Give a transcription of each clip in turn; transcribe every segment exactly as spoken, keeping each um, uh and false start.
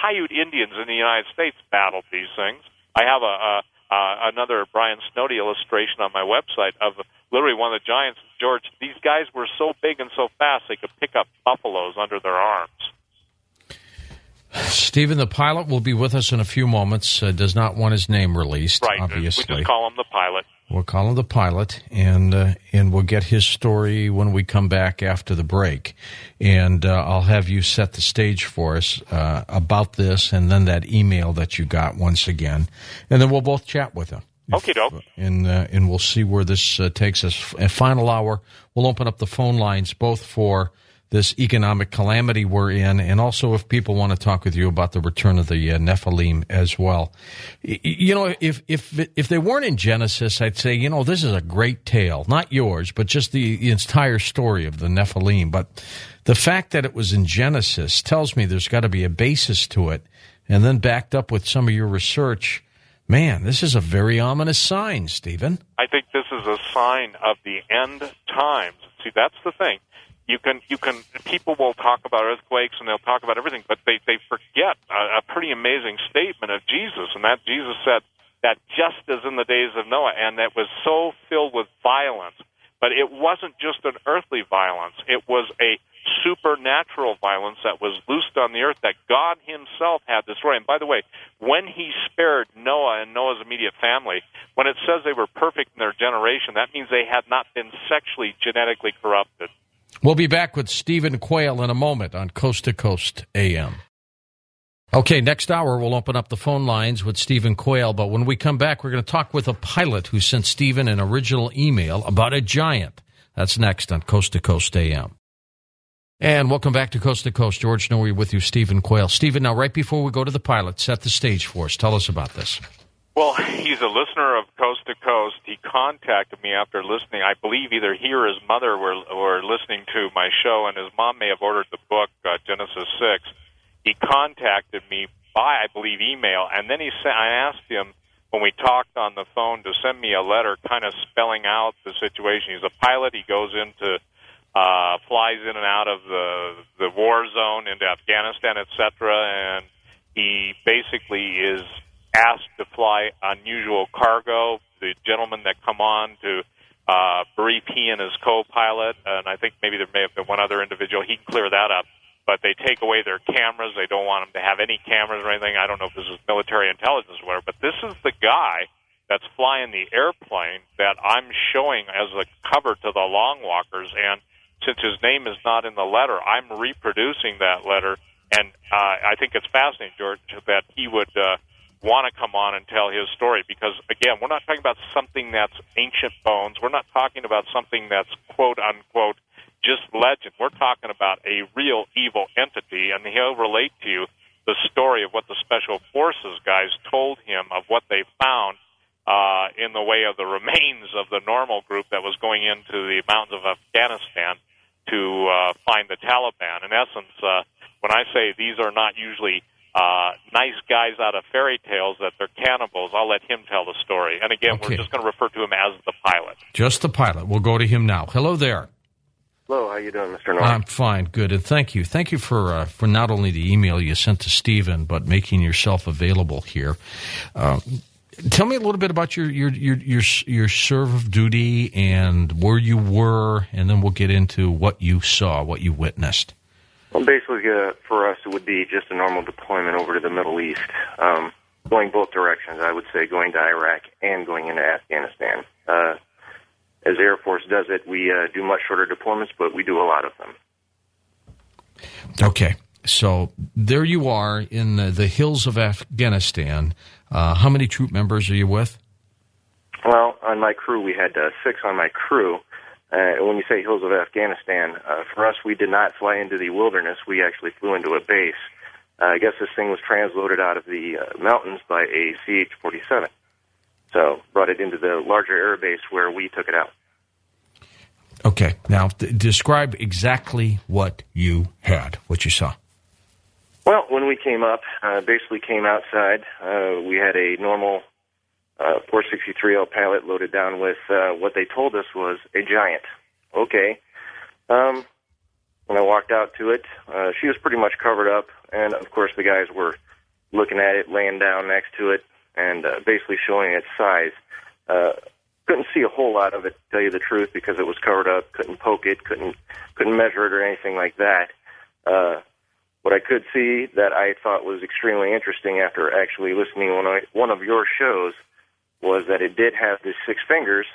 Paiute Indians in the United States battled these things. I have a, a uh, another Brian Snowdy illustration on my website of literally one of the giants. George, these guys were so big and so fast they could pick up buffaloes under their arms. Stephen, the pilot, will be with us in a few moments. Uh, does not want his name released, right. obviously. We just call him the pilot. We'll call him the pilot, and uh, and we'll get his story when we come back after the break. And uh, I'll have you set the stage for us uh, about this, and then that email that you got once again. And then we'll both chat with him. Okay, doke. And, uh, and we'll see where this uh, takes us. A final hour, we'll open up the phone lines both for this economic calamity we're in, and also if people want to talk with you about the return of the uh, Nephilim as well. You know, if if if they weren't in Genesis, I'd say, you know, this is a great tale. Not yours, but just the entire story of the Nephilim. But the fact that it was in Genesis tells me there's got to be a basis to it, and then backed up with some of your research. Man, this is a very ominous sign, Stephen. I think this is a sign of the end times. See, that's the thing. You can, you can. People will talk about earthquakes and they'll talk about everything, but they, they forget a, a pretty amazing statement of Jesus, and that Jesus said that just as in the days of Noah, and that was so filled with violence. But it wasn't just an earthly violence; it was a supernatural violence that was loosed on the earth that God Himself had destroyed. And by the way, when He spared Noah and Noah's immediate family, when it says they were perfect in their generation, that means they had not been sexually genetically corrupted. We'll be back with Stephen Quayle in a moment on Coast to Coast A M. Okay, next hour we'll open up the phone lines with Stephen Quayle, but when we come back, we're going to talk with a pilot who sent Stephen an original email about a giant. That's next on Coast to Coast A M. And welcome back to Coast to Coast. George Noory with you, Stephen Quayle. Stephen, now right before we go to the pilot, set the stage for us. Tell us about this. Well, he's a listener of Coast to Coast. He contacted me after listening. I believe either he or his mother were, were listening to my show, and his mom may have ordered the book, uh, Genesis six. He contacted me by, I believe, email, and then he sa- I asked him when we talked on the phone to send me a letter kind of spelling out the situation. He's a pilot. He goes into, uh, flies in and out of the, the war zone into Afghanistan, et cetera, and he basically is asked to fly unusual cargo. The gentlemen that come on to uh, brief he and his co-pilot, and I think maybe there may have been one other individual, he can clear that up, but they take away their cameras. They don't want them to have any cameras or anything. I don't know if this is military intelligence or whatever, but this is the guy that's flying the airplane that I'm showing as a cover to the Long Walkers, and since his name is not in the letter, I'm reproducing that letter, and uh, I think it's fascinating, George, that he would uh, want to come on and tell his story, because, again, we're not talking about something that's ancient bones. We're not talking about something that's, quote-unquote, just legend. We're talking about a real evil entity, and he'll relate to you the story of what the Special Forces guys told him of what they found uh, in the way of the remains of the normal group that was going into the mountains of Afghanistan to uh, find the Taliban. In essence, uh, when I say these are not usually Uh, nice guys out of fairy tales, that they're cannibals, I'll let him tell the story. And again, okay, we're just going to refer to him as the pilot. Just the pilot. We'll go to him now. Hello there. Hello, how you doing, Mister Norton? I'm fine, good, and thank you. Thank you for uh, for not only the email you sent to Stephen, but making yourself available here. Uh, tell me a little bit about your your your your, your serve of duty and where you were, and then we'll get into what you saw, what you witnessed. Well, basically, uh, for us, it would be just a normal deployment over to the Middle East, um, going both directions, I would say, going to Iraq and going into Afghanistan. Uh, as the Air Force does it, we uh, do much shorter deployments, but we do a lot of them. Okay, so there you are in the, the hills of Afghanistan. Uh, how many troop members are you with? Well, on my crew, we had uh, six on my crew. Uh, when you say hills of Afghanistan, uh, for us, we did not fly into the wilderness. We actually flew into a base. Uh, I guess this thing was transloaded out of the uh, mountains by a C H forty-seven. So brought it into the larger air base where we took it out. Okay. Now, th- describe exactly what you had, what you saw. Well, when we came up, uh, basically came outside, uh, we had a normal Uh, four sixty-three L pallet loaded down with uh, what they told us was a giant. Okay. Um, when I walked out to it, uh, she was pretty much covered up, and of course the guys were looking at it, laying down next to it, and uh, basically showing its size. Uh, couldn't see a whole lot of it, to tell you the truth, because it was covered up. Couldn't poke it, couldn't couldn't measure it or anything like that. Uh, what I could see that I thought was extremely interesting after actually listening to one of, one of your shows was that it did have the six fingers,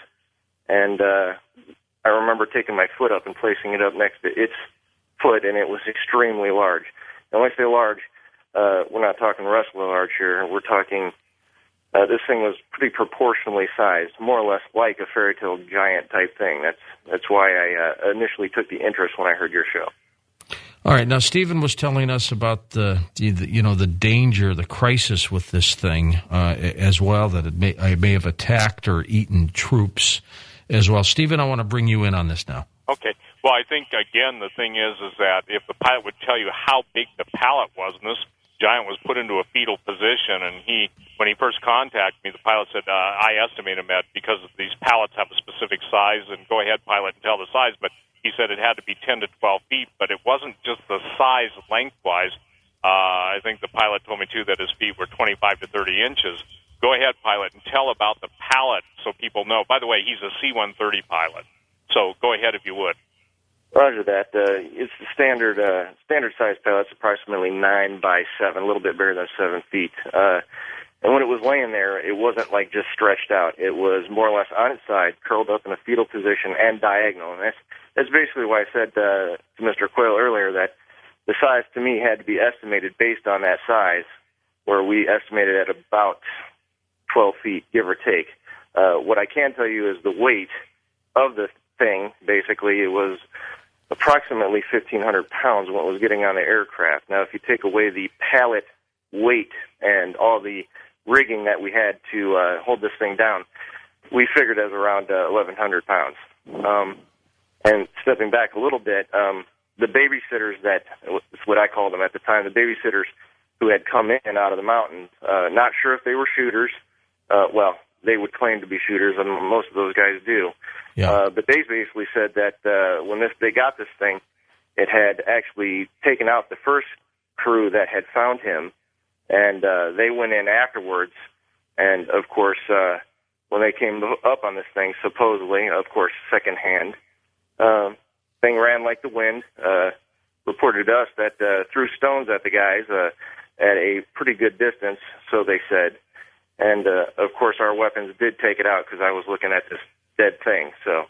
and uh, I remember taking my foot up and placing it up next to its foot, and it was extremely large. And when I say large, uh, we're not talking wrestler large here. We're talking, uh, this thing was pretty proportionally sized, more or less like a fairy tale giant type thing. That's that's why I uh, initially took the interest when I heard your show. All right. Now, Stephen was telling us about the, the you know, the danger, the crisis with this thing uh, as well, that it may, it may have attacked or eaten troops as well. Stephen, I want to bring you in on this now. Okay. Well, I think, again, the thing is is that if the pilot would tell you how big the pallet was, and this giant was put into a fetal position, and he, when he first contacted me, the pilot said, uh, I estimate him at, because these pallets have a specific size, and go ahead, pilot, and tell the size, but he said it had to be ten to twelve feet, but it wasn't just the size lengthwise. Uh, I think the pilot told me, too, that his feet were twenty-five to thirty inches. Go ahead, pilot, and tell about the pallet so people know. By the way, he's a C one thirty pilot, so go ahead if you would. Roger that. Uh, it's the standard uh, standard size pallet. It's approximately nine by seven, a little bit bigger than seven feet. Uh, and when it was laying there, it wasn't like just stretched out. It was more or less on its side, curled up in a fetal position and diagonal. And that's that's basically why I said uh, to Mister Quayle earlier that the size to me had to be estimated based on that size, where we estimated at about twelve feet, give or take. Uh, what I can tell you is the weight of the thing. Basically, it was approximately fifteen hundred pounds when it was getting on the aircraft. Now, if you take away the pallet weight and all the rigging that we had to uh, hold this thing down, we figured as around uh, eleven hundred pounds. Um, and stepping back a little bit, um, the babysitters that, that's what I called them at the time, the babysitters who had come in out of the mountains, uh, not sure if they were shooters. Uh, well, they would claim to be shooters, and most of those guys do. Yeah. Uh, but they basically said that uh, when this they got this thing, it had actually taken out the first crew that had found him, and uh, they went in afterwards. And, of course, uh, when they came up on this thing, supposedly, of course, secondhand, um, thing ran like the wind, uh, reported to us that uh, threw stones at the guys uh, at a pretty good distance, so they said. And, uh, of course, our weapons did take it out because I was looking at this dead thing. So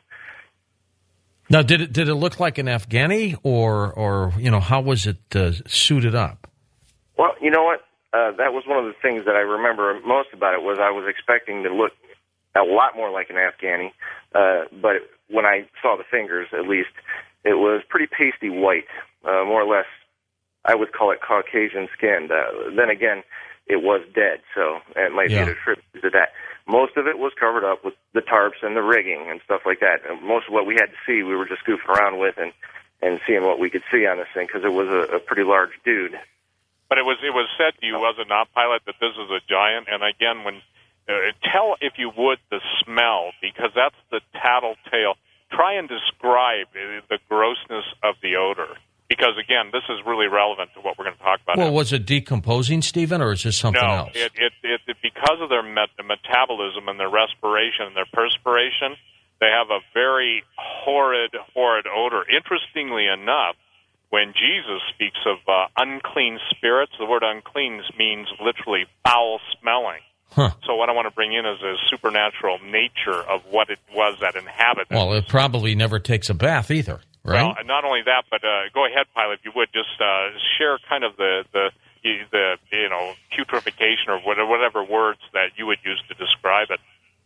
now, did it did it look like an Afghani, or or you know, how was it uh, suited up? Well, you know what? Uh, that was one of the things that I remember most about it was I was expecting to look a lot more like an Afghani, uh, but when I saw the fingers, at least, it was pretty pasty white, uh, more or less. I would call it Caucasian skinned. Uh, then again, it was dead, so it might Yeah. be attributed to that. Most of it was covered up with the tarps and the rigging and stuff like that. And most of what we had to see, we were just goofing around with and, and seeing what we could see on this thing because it was a, a pretty large dude. But it was it was said to you, was it not, pilot, that this is a giant? And again, when uh, tell, if you would, the smell, because that's the tattletale. Try and describe uh, the grossness of the odor. Because, again, this is really relevant to what we're going to talk about. Well, now. was it decomposing, Stephen, or is this something no, else? No, it, it, it, it, because of their met- metabolism and their respiration and their perspiration, they have a very horrid, horrid odor. Interestingly enough, when Jesus speaks of uh, unclean spirits, the word unclean means literally foul-smelling. Huh. So what I want to bring in is the supernatural nature of what it was that inhabited. Well, it probably never takes a bath either. Right. Well, not only that, but uh, go ahead, pilot, if you would, just uh, share kind of the, the, the you know, putrefaction or whatever words that you would use to describe it.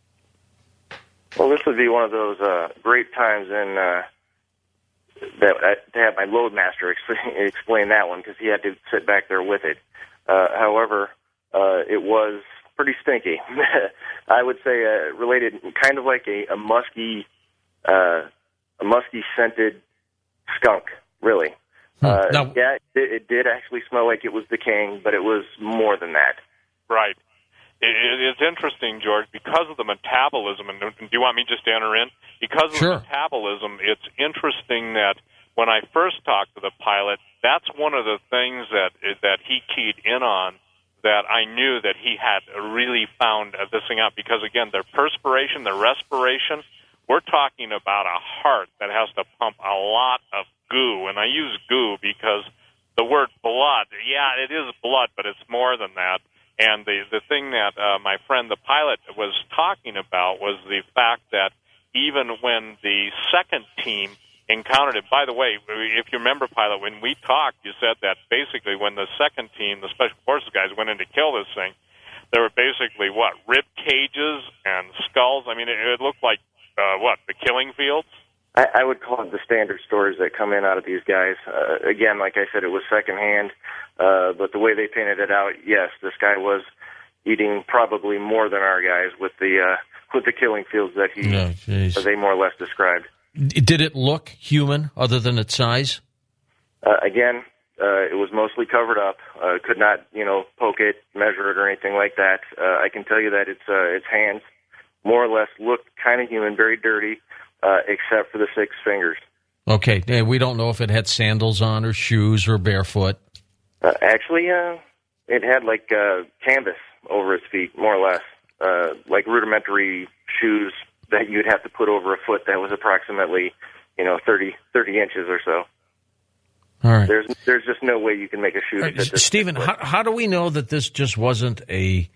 Well, this would be one of those uh, great times in uh, that uh, to have my loadmaster ex- explain that one because he had to sit back there with it. Uh, however, uh, it was pretty stinky. I would say uh, related kind of like a, a musky, uh, a musky scented skunk, really. Hmm. Uh, now, yeah, it, it did actually smell like it was decaying, but it was more than that. Right. It, it, it's interesting, George, because of the metabolism, and do you want me just to enter in? Because of sure. the metabolism, it's interesting that when I first talked to the pilot, that's one of the things that that he keyed in on, that I knew that he had really found this thing out. Because, again, their perspiration, their respiration, we're talking about a heart that has to pump a lot of goo. And I use goo because the word blood, yeah, it is blood, but it's more than that. And the, the thing that uh, my friend the pilot was talking about was the fact that even when the second team encountered it, by the way, if you remember, pilot, when we talked, you said that basically when the second team, the special forces guys, went in to kill this thing, there were basically, what, rib cages and skulls? I mean, it, it looked like, uh, what, the killing fields? I, I would call it the standard stories that come in out of these guys. Uh, again, like I said, it was secondhand, uh, but the way they painted it out, yes, this guy was eating probably more than our guys with the uh, with the killing fields that he, oh, uh, they more or less described. Did it look human, other than its size? Uh, again, uh, it was mostly covered up. Uh, could not, you know, poke it, measure it, or anything like that. Uh, I can tell you that its uh, its hands more or less looked kind of human, very dirty. Uh, except for the six fingers. Okay, yeah, we don't know if it had sandals on or shoes or barefoot. Uh, actually, uh, it had like uh, canvas over its feet, more or less, uh, like rudimentary shoes that you'd have to put over a foot that was approximately, you know, thirty, thirty inches or so. All right. There's there's just no way you can make a shoe. Right, fit this Stephen, how, how do we know that this just wasn't a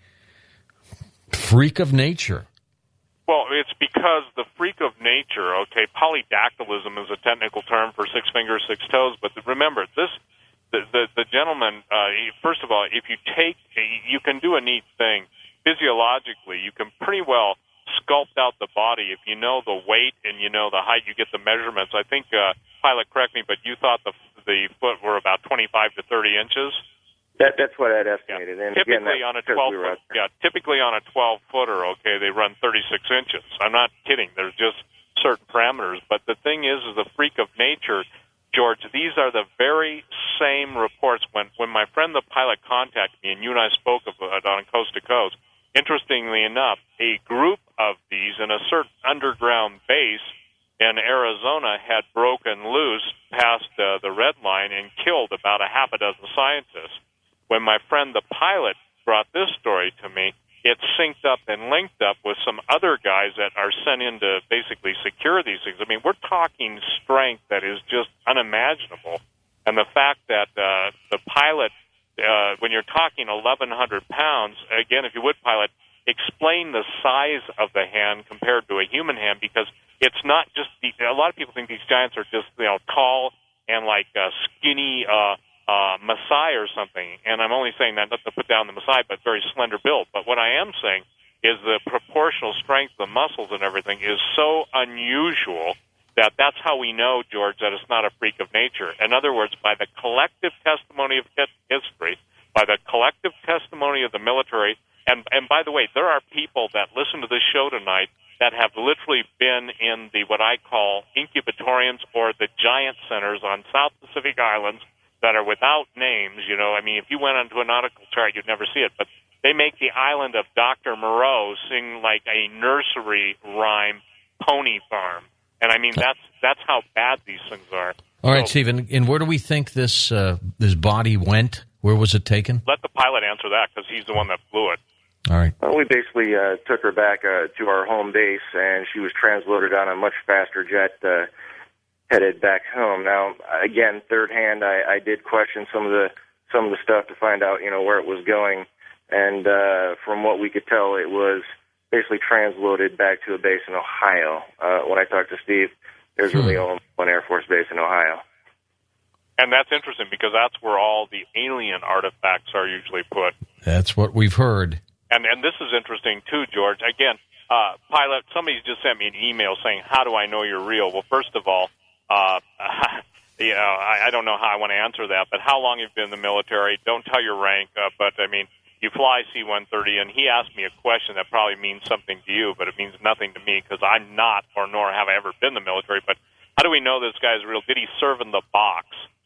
freak of nature? Well, it's because the freak of nature, okay, polydactylism is a technical term for six fingers, six toes, but remember, this, the, the, the gentleman, uh, first of all, if you take, you can do a neat thing. Physiologically, you can pretty well sculpt out the body. If you know the weight and you know the height, you get the measurements. I think, uh, pilot, correct me, but you thought the, the foot were about twenty-five to thirty inches? That, that's what I'd estimated. Yeah. And typically again, on a twelve we foot, yeah, typically on a twelve footer, okay, they run thirty-six inches. I'm not kidding. There's just certain parameters. But the thing is, is the freak of nature, George. These are the very same reports. When when my friend the pilot contacted me, and you and I spoke of it on Coast to Coast. Interestingly enough, a group of these in a certain underground base in Arizona had broken loose past uh, the red line and killed about a half a dozen scientists. When my friend the pilot brought this story to me, it synced up and linked up with some other guys that are sent in to basically secure these things. I mean, we're talking strength that is just unimaginable. And the fact that uh, the pilot, uh, when you're talking eleven hundred pounds, again, if you would, pilot, explain the size of the hand compared to a human hand, because it's not just, the, a lot of people think these giants are just, you know, tall and like uh, skinny, uh, Uh, Maasai or something, and I'm only saying that not to put down the Maasai, but very slender build. But what I am saying is the proportional strength, the muscles and everything is so unusual that that's how we know, George, that it's not a freak of nature. In other words, by the collective testimony of history, by the collective testimony of the military, and, and by the way, there are people that listen to this show tonight that have literally been in the what I call incubatoriums or the giant centers on South Pacific Islands that are without names. You know, I mean, if you went onto a nautical chart, you'd never see it. But they make the island of Doctor Moreau sing like a nursery rhyme pony farm. And I mean, that's that's how bad these things are. All right, so, Stephen, and where do we think this uh, this body went? Where was it taken? Let the pilot answer that, because he's the one that flew it. All right. Well, we basically uh, took her back uh, to our home base, and she was transloaded on a much faster jet uh, headed back home. Now, again, third hand, I, I did question some of the some of the stuff to find out, you know, where it was going, and uh, from what we could tell, it was basically transloaded back to a base in Ohio. Uh, when I talked to Steve, there's really hmm. only one Air Force base in Ohio. And that's interesting, because that's where all the alien artifacts are usually put. That's what we've heard. And and this is interesting, too, George. Again, uh, pilot, somebody just sent me an email saying, how do I know you're real? Well, first of all, uh, you know, I, I don't know how I want to answer that, but how long you've been in the military, don't tell your rank, uh, but, I mean, you fly C one thirty, and he asked me a question that probably means something to you, but it means nothing to me, because I'm not, or nor have I ever been in the military. But how do we know this guy's real? Did he serve in the box?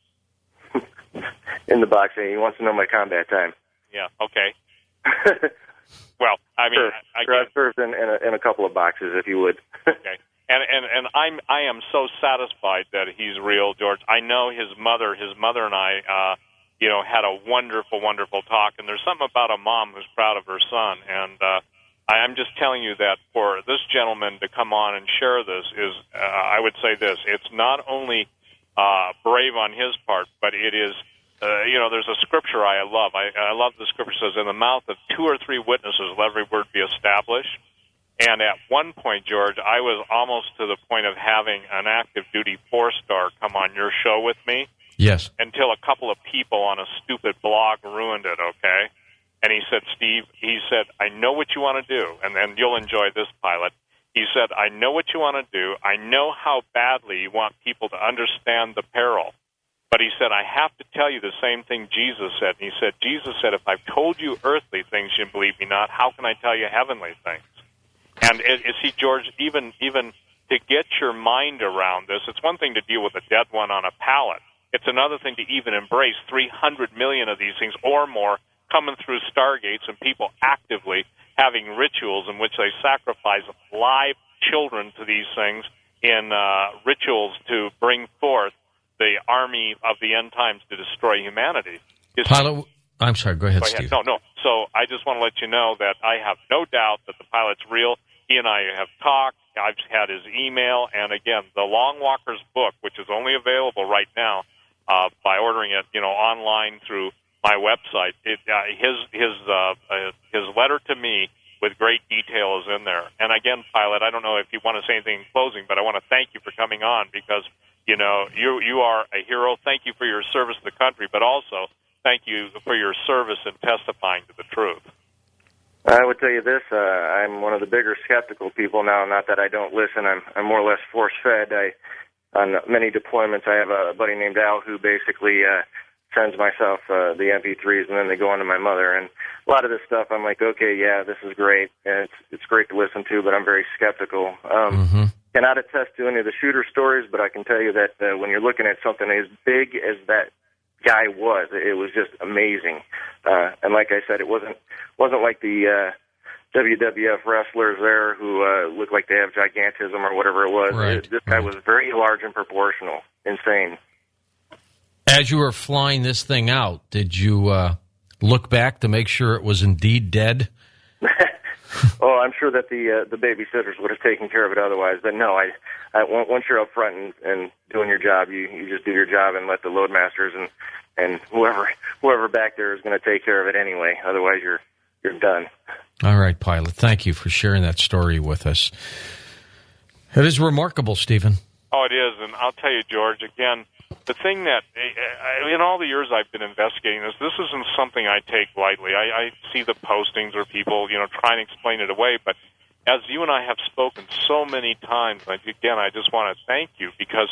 In the box, he wants to know my combat time. Yeah, okay. Well, I mean, sure. I, I sure, I've served in, in, a, in a couple of boxes, if you would. Okay. And, and and I'm I am so satisfied that he's real, George. I know his mother, his mother and I, uh, you know, had a wonderful, wonderful talk. And there's something about a mom who's proud of her son. And uh, I'm just telling you that for this gentleman to come on and share this is, uh, I would say this: it's not only uh, brave on his part, but it is, uh, you know, there's a scripture I love. I, I love the scripture says, "In the mouth of two or three witnesses, let every word be established." And at one point, George, I was almost to the point of having an active duty four-star come on your show with me. Yes. Until a couple of people on a stupid blog ruined it, okay? And he said, Steve, he said, I know what you want to do, and then you'll enjoy this, Pilot. He said, I know what you want to do. I know how badly you want people to understand the peril. But he said, I have to tell you the same thing Jesus said. And he said, Jesus said, if I've told you earthly things, you believe me not, how can I tell you heavenly things? And it, it, see, George, even even to get your mind around this, it's one thing to deal with a dead one on a pallet. It's another thing to even embrace three hundred million of these things or more coming through stargates and people actively having rituals in which they sacrifice live children to these things in uh, rituals to bring forth the army of the end times to destroy humanity. It's, Pilot, I'm sorry, go ahead, go ahead. Steve. No, no. So I just want to let you know that I have no doubt that the pilot's real. He and I have talked. I've had his email. And again, the Long Walker's book, which is only available right now uh, by ordering it, you know, online through my website. It, uh, his his uh, uh, his letter to me with great detail is in there. And again, Pilot, I don't know if you want to say anything in closing, but I want to thank you for coming on because, you know, you you are a hero. Thank you for your service to the country, but also thank you for your service in testifying to the truth. I would tell you this, uh, I'm one of the bigger skeptical people now, not that I don't listen, I'm, I'm more or less force-fed. I, on many deployments, I have a buddy named Al who basically uh, sends myself uh, the M P threes, and then they go on to my mother. And a lot of this stuff, I'm like, okay, yeah, this is great, and it's, it's great to listen to, but I'm very skeptical. Um, mm-hmm. Cannot attest to any of the shooter stories, but I can tell you that uh, when you're looking at something as big as that guy was, it was just amazing. Uh, and like I said, it wasn't wasn't like the uh, W W F wrestlers there who uh, looked like they have gigantism or whatever it was. Right. It, this guy right. was very large and proportional. Insane. As you were flying this thing out, did you uh, look back to make sure it was indeed dead? Oh, I'm sure that the uh, the babysitters would have taken care of it otherwise. But no, I, I once you're up front and, and doing your job, you, you just do your job and let the loadmasters and, and whoever whoever back there is going to take care of it anyway. Otherwise, you're you're done. All right, Pilot. Thank you for sharing that story with us. It is remarkable, Stephen. Oh, it is, and I'll tell you, George, again, the thing that, in all the years I've been investigating this, this isn't something I take lightly. I, I see the postings or people, you know, trying to explain it away, but as you and I have spoken so many times, again, I just want to thank you because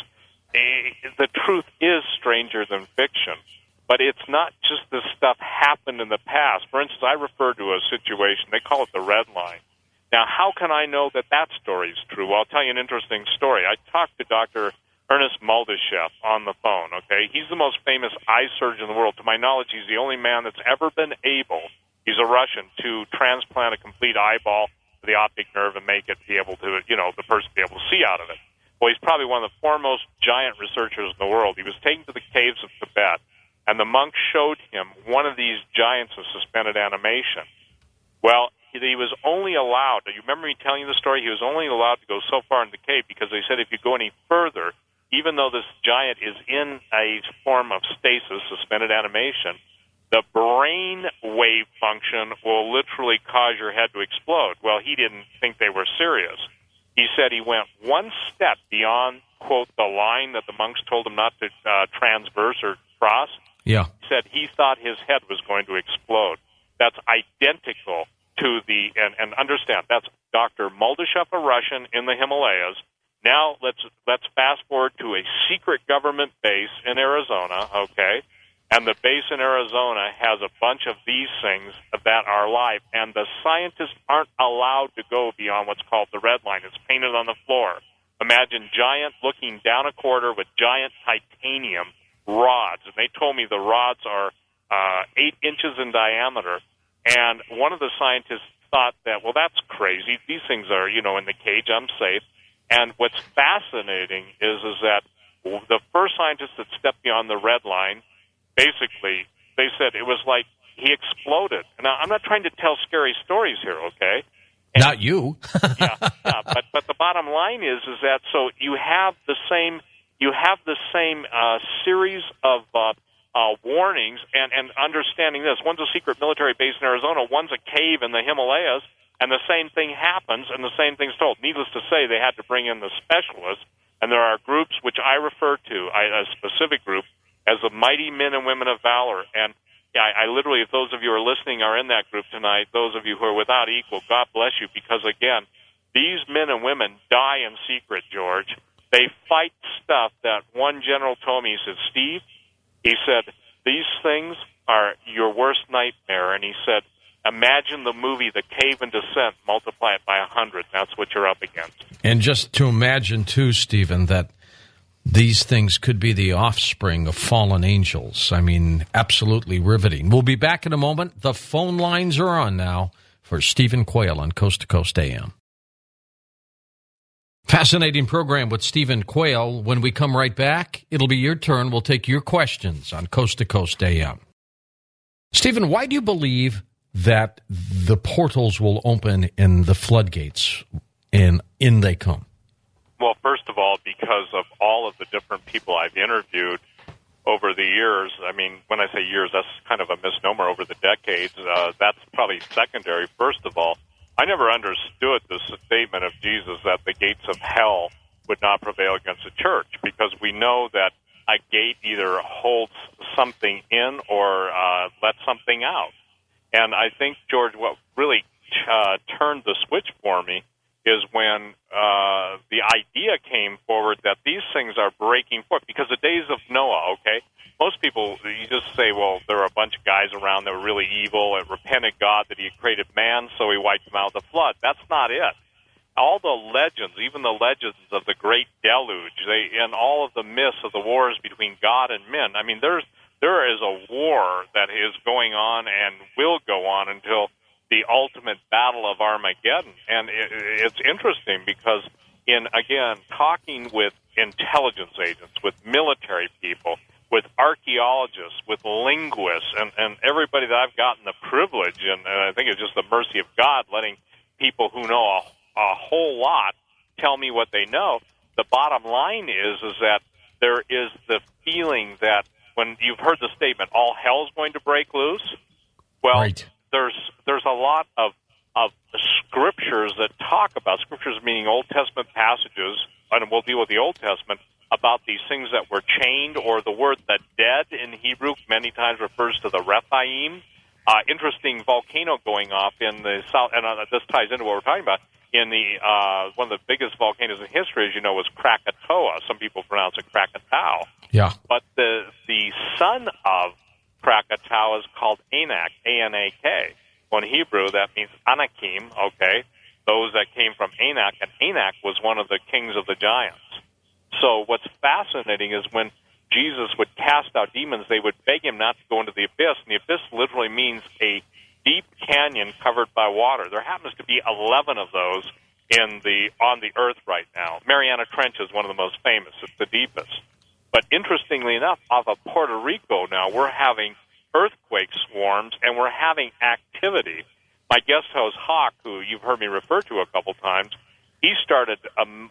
the truth is stranger than fiction. But it's not just this stuff happened in the past. For instance, I refer to a situation, they call it the red line. Now, how can I know that that story is true? Well, I'll tell you an interesting story. I talked to Doctor Ernest Muldashev on the phone, okay? He's the most famous eye surgeon in the world. To my knowledge, he's the only man that's ever been able, he's a Russian, to transplant a complete eyeball to the optic nerve and make it be able to, you know, the person be able to see out of it. Well, he's probably one of the foremost giant researchers in the world. He was taken to the caves of Tibet, and the monks showed him one of these giants of suspended animation. Well, he was only allowed, you remember me telling you the story? He was only allowed to go so far in the cave because they said if you go any further, even though this giant is in a form of stasis, suspended animation, the brain wave function will literally cause your head to explode. Well, he didn't think they were serious. He said he went one step beyond, quote, the line that the monks told him not to uh, transverse or cross. Yeah. He said he thought his head was going to explode. That's identical to the, and, and understand, that's Doctor Muldashev, a Russian in the Himalayas. Now let's let's fast forward to a secret government base in Arizona, okay? And the base in Arizona has a bunch of these things that are live, and the scientists aren't allowed to go beyond what's called the red line. It's painted on the floor. Imagine giant looking down a corridor with giant titanium rods, and they told me the rods are uh, eight inches in diameter. And one of the scientists thought that, well, that's crazy. These things are, you know, in the cage. I'm safe. And what's fascinating is is that the first scientist that stepped beyond the red line, basically, they said it was like he exploded. Now, I'm not trying to tell scary stories here, okay? And, not you. yeah, yeah, but but the bottom line is is that so you have the same you have the same uh, series of uh, uh, warnings and and understanding this. One's a secret military base in Arizona. One's a cave in the Himalayas, and the same thing happens, and the same thing's told. Needless to say, they had to bring in the specialists, and there are groups which I refer to, I, a specific group, as the mighty men and women of valor. And yeah, I, I literally, if those of you who are listening are in that group tonight, those of you who are without equal, God bless you, because, again, these men and women die in secret, George. They fight stuff that one general told me. He said, Steve, he said, these things are your worst nightmare. And he said, imagine the movie The Cave and Descent, multiply it by a hundred. That's what you're up against. And just to imagine, too, Stephen, that these things could be the offspring of fallen angels. I mean, absolutely riveting. We'll be back in a moment. The phone lines are on now for Stephen Quayle on Coast to Coast A M. Fascinating program with Stephen Quayle. When we come right back, it'll be your turn. We'll take your questions on Coast to Coast A M. Stephen, why do you believe that the portals will open in the floodgates and in they come? Well, first of all, because of all of the different people I've interviewed over the years. I mean, when I say years, that's kind of a misnomer, over the decades. Uh, that's probably secondary. First of all, I never understood the statement of Jesus that the gates of hell would not prevail against the church, because we know that a gate either holds something in or uh, lets something out. And I think, George, what really uh, turned the switch for me is when uh, the idea came forward that these things are breaking forth. Because the days of Noah, okay, most people, you just say, well, there were a bunch of guys around that were really evil and repented God that he had created man, so he wiped them out with the flood. That's not it. All the legends, even the legends of the great deluge, they, and all of the myths of the wars between God and men, I mean, there's there is a war that is going on and will go on until the ultimate battle of Armageddon. And it, it's interesting because, in again, talking with intelligence agents, with military people, with archaeologists, with linguists, and, and everybody that I've gotten the privilege, and, and I think it's just the mercy of God, letting people who know a, a whole lot tell me what they know. The bottom line is, is that there is the feeling that when you've heard the statement, all hell's going to break loose, well, right. there's there's a lot of of scriptures that talk about, scriptures meaning Old Testament passages, and we'll deal with the Old Testament, about these things that were chained, or the word the dead in Hebrew many times refers to the Rephaim. Uh, interesting volcano going off in the south, and uh, this ties into what we're talking about. In the uh, one of the biggest volcanoes in history, as you know, was Krakatoa. Some people pronounce it Krakatau. Yeah. But the the son of Krakatoa is called Anak, A N A K. Well, in Hebrew, that means Anakim, okay, those that came from Anak, and Anak was one of the kings of the giants. So what's fascinating is when Jesus would cast out demons, they would beg him not to go into the abyss, and the abyss literally means a deep canyon covered by water. There happens to be eleven of those in the on the earth right now. Mariana Trench is one of the most famous. It's the deepest. But interestingly enough, off of Puerto Rico now, we're having earthquake swarms, and we're having activity. My guest host, Hawk, who you've heard me refer to a couple times, he started um,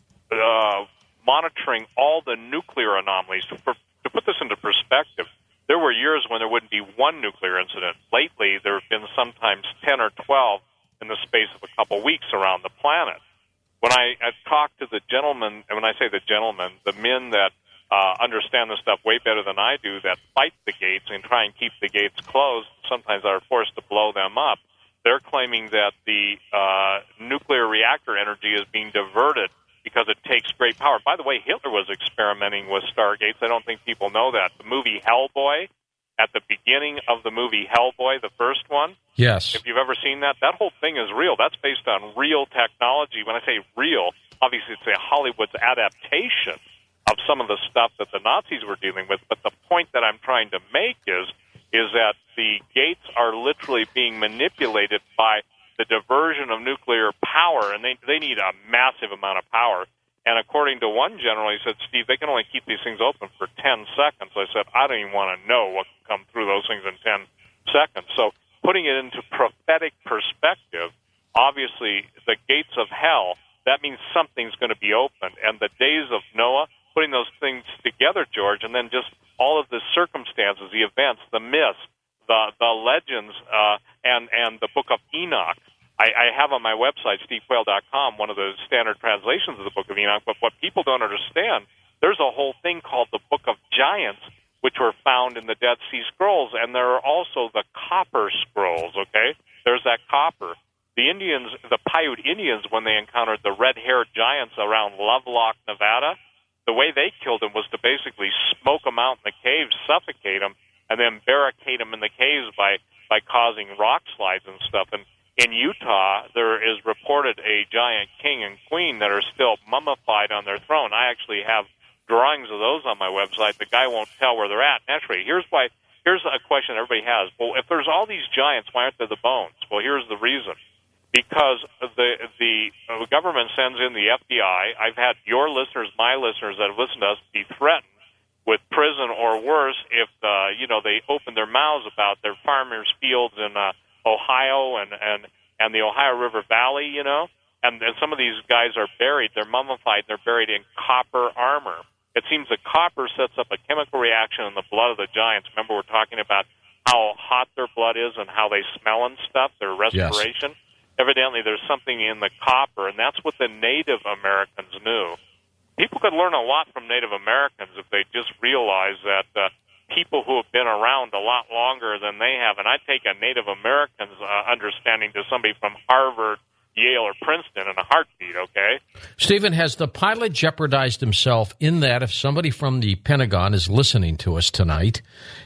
uh, monitoring all the nuclear anomalies. For, to put this into perspective, there were years when there wouldn't be one nuclear incident. Lately, there have been sometimes ten or twelve in the space of a couple weeks around the planet. When I, I talk to the gentlemen, and when I say the gentlemen, the men that uh, understand this stuff way better than I do, that fight the gates and try and keep the gates closed, sometimes are forced to blow them up, they're claiming that the uh, nuclear reactor energy is being diverted because it takes great power. By the way, Hitler was experimenting with stargates. I don't think people know that. The movie Hellboy, at the beginning of the movie Hellboy, the first one, yes, if you've ever seen that, that whole thing is real. That's based on real technology. When I say real, obviously it's a Hollywood's adaptation of some of the stuff that the Nazis were dealing with. But the point that I'm trying to make is, is that the gates are literally being manipulated by the the diversion of nuclear power, and they they need a massive amount of power. And according to one general, he said, Steve, they can only keep these things open for ten seconds. I said, I don't even want to know what can come through those things in ten seconds. So putting it into prophetic perspective, obviously the gates of hell, that means something's going to be opened. And the days of Noah, putting those things together, George, and then just all of the circumstances, the events, the myths, the, the legends, uh, and, and the book of Enoch. I, I have on my website, steve quayle dot com, one of the standard translations of the Book of Enoch, but what people don't understand, there's a whole thing called the Book of Giants, which were found in the Dead Sea Scrolls, and there are also the Copper Scrolls, okay? There's that copper. The Indians, the Paiute Indians, when they encountered the red-haired giants around Lovelock, Nevada, the way they killed them was to basically smoke them out in the caves, suffocate them, and then barricade them in the caves by, by causing rock slides and stuff. And in Utah, there is reported a giant king and queen that are still mummified on their throne. I actually have drawings of those on my website. The guy won't tell where they're at. Naturally, here's why. Here's a question everybody has. Well, if there's all these giants, why aren't there the bones? Well, here's the reason. Because the the government sends in the F B I. I've had your listeners, my listeners that have listened to us, be threatened with prison or worse if uh, you know they open their mouths about their farmers' fields in uh, Ohio and, and, and the Ohio River Valley, you know, and, and some of these guys are buried, they're mummified, they're buried in copper armor. It seems that copper sets up a chemical reaction in the blood of the giants. Remember, we're talking about how hot their blood is and how they smell and stuff, their respiration. Yes. Evidently, there's something in the copper, and that's what the Native Americans knew. People could learn a lot from Native Americans if they just realized that uh, people who have been around a lot longer than they have, and I take a Native American's uh, understanding to somebody from Harvard, Yale, or Princeton in a heartbeat, okay? Stephen, has the pilot jeopardized himself in that if somebody from the Pentagon is listening to us tonight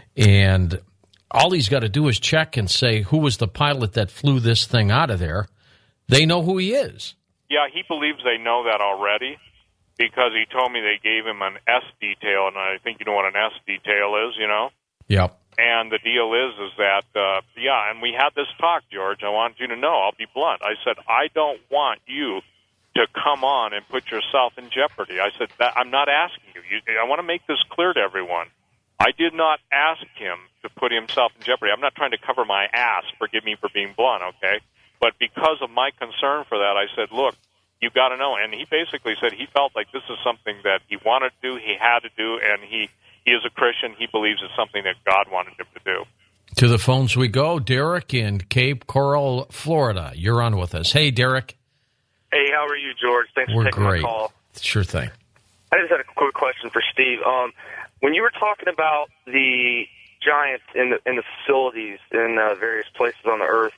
and all he's got to do is check and say, who was the pilot that flew this thing out of there, they know who he is? Yeah, he believes they know that already, because he told me they gave him an S detail, and I think you know what an S detail is, you know? Yep. And the deal is, is that, uh, yeah, and we had this talk, George. I want you to know, I'll be blunt. I said, I don't want you to come on and put yourself in jeopardy. I said, that, I'm not asking you. you. I want to make this clear to everyone. I did not ask him to put himself in jeopardy. I'm not trying to cover my ass, forgive me for being blunt, okay? But because of my concern for that, I said, look, you got to know. And he basically said he felt like this is something that he wanted to do, he had to do, and he, he is a Christian. He believes it's something that God wanted him to do. To the phones we go. Derek in Cape Coral, Florida. You're on with us. Hey, Derek. Hey, how are you, George? Thanks We're for taking great. my call. Sure thing. I just had a quick question for Steve. Um, when you were talking about the giants in the in the facilities in uh, various places on the earth,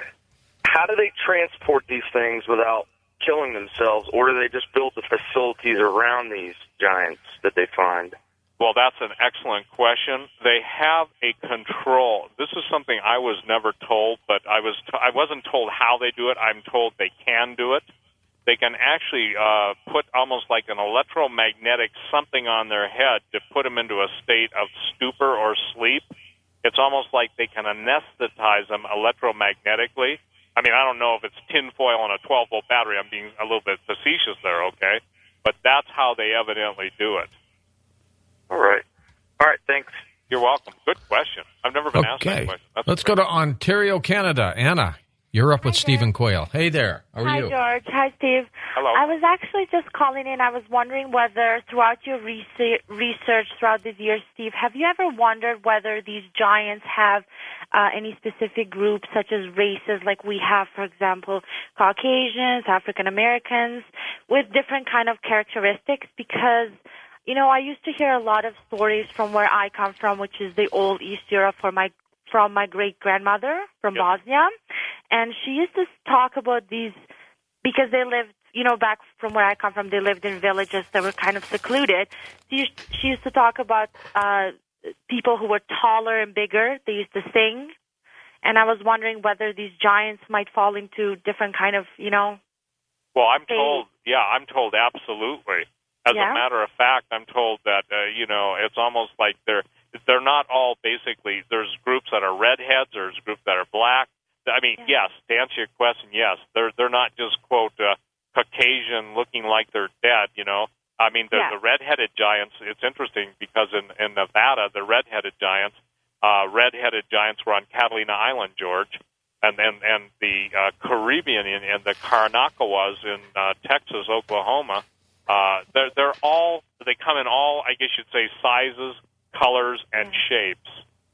how do they transport these things without killing themselves, or do they just build the facilities around these giants that they find? Well, that's an excellent question. They have a control. This is something I was never told, but I was t- I wasn't told how they do it. I'm told they can do it. They can actually uh, put almost like an electromagnetic something on their head to put them into a state of stupor or sleep. It's almost like they can anesthetize them electromagnetically. I mean, I don't know if it's tinfoil and a twelve-volt battery. I'm being a little bit facetious there, okay? But that's how they evidently do it. All right. All right, thanks. You're welcome. Good question. I've never been okay. asked that question. That's Let's go to Ontario, Canada. Anna, you're up with Hi, Stephen Quayle. Hey there. How are Hi, you? George. Hi, Steve. Hello. I was actually just calling in. I was wondering whether throughout your research, research throughout these years, Steve, have you ever wondered whether these giants have uh, any specific groups, such as races, like we have, for example, Caucasians, African Americans, with different kind of characteristics? Because, you know, I used to hear a lot of stories from where I come from, which is the old East Europe, for my from my great-grandmother from Yep. Bosnia, and she used to talk about these, because they lived, you know, back from where I come from, they lived in villages that were kind of secluded. She, she used to talk about uh, people who were taller and bigger. They used to sing, and I was wondering whether these giants might fall into different kind of, you know. Well, I'm Hey. told, yeah, I'm told absolutely. As Yeah? a matter of fact, I'm told that, uh, you know, it's almost like they're they're not all basically, there's groups that are redheads, there's groups that are black, I mean, Yeah. yes. To answer your question, yes. They're they're not just quote uh, Caucasian, looking like they're dead. You know, I mean, the, Yeah. the red-headed giants. It's interesting because in in Nevada, the red-headed giants, uh, red-headed giants were on Catalina Island, George, and and and the uh, Caribbean and, and the Karnakawas in uh, Texas, Oklahoma. Uh, they're they're all they come in all, I guess you'd say, sizes, colors, and Yeah. shapes.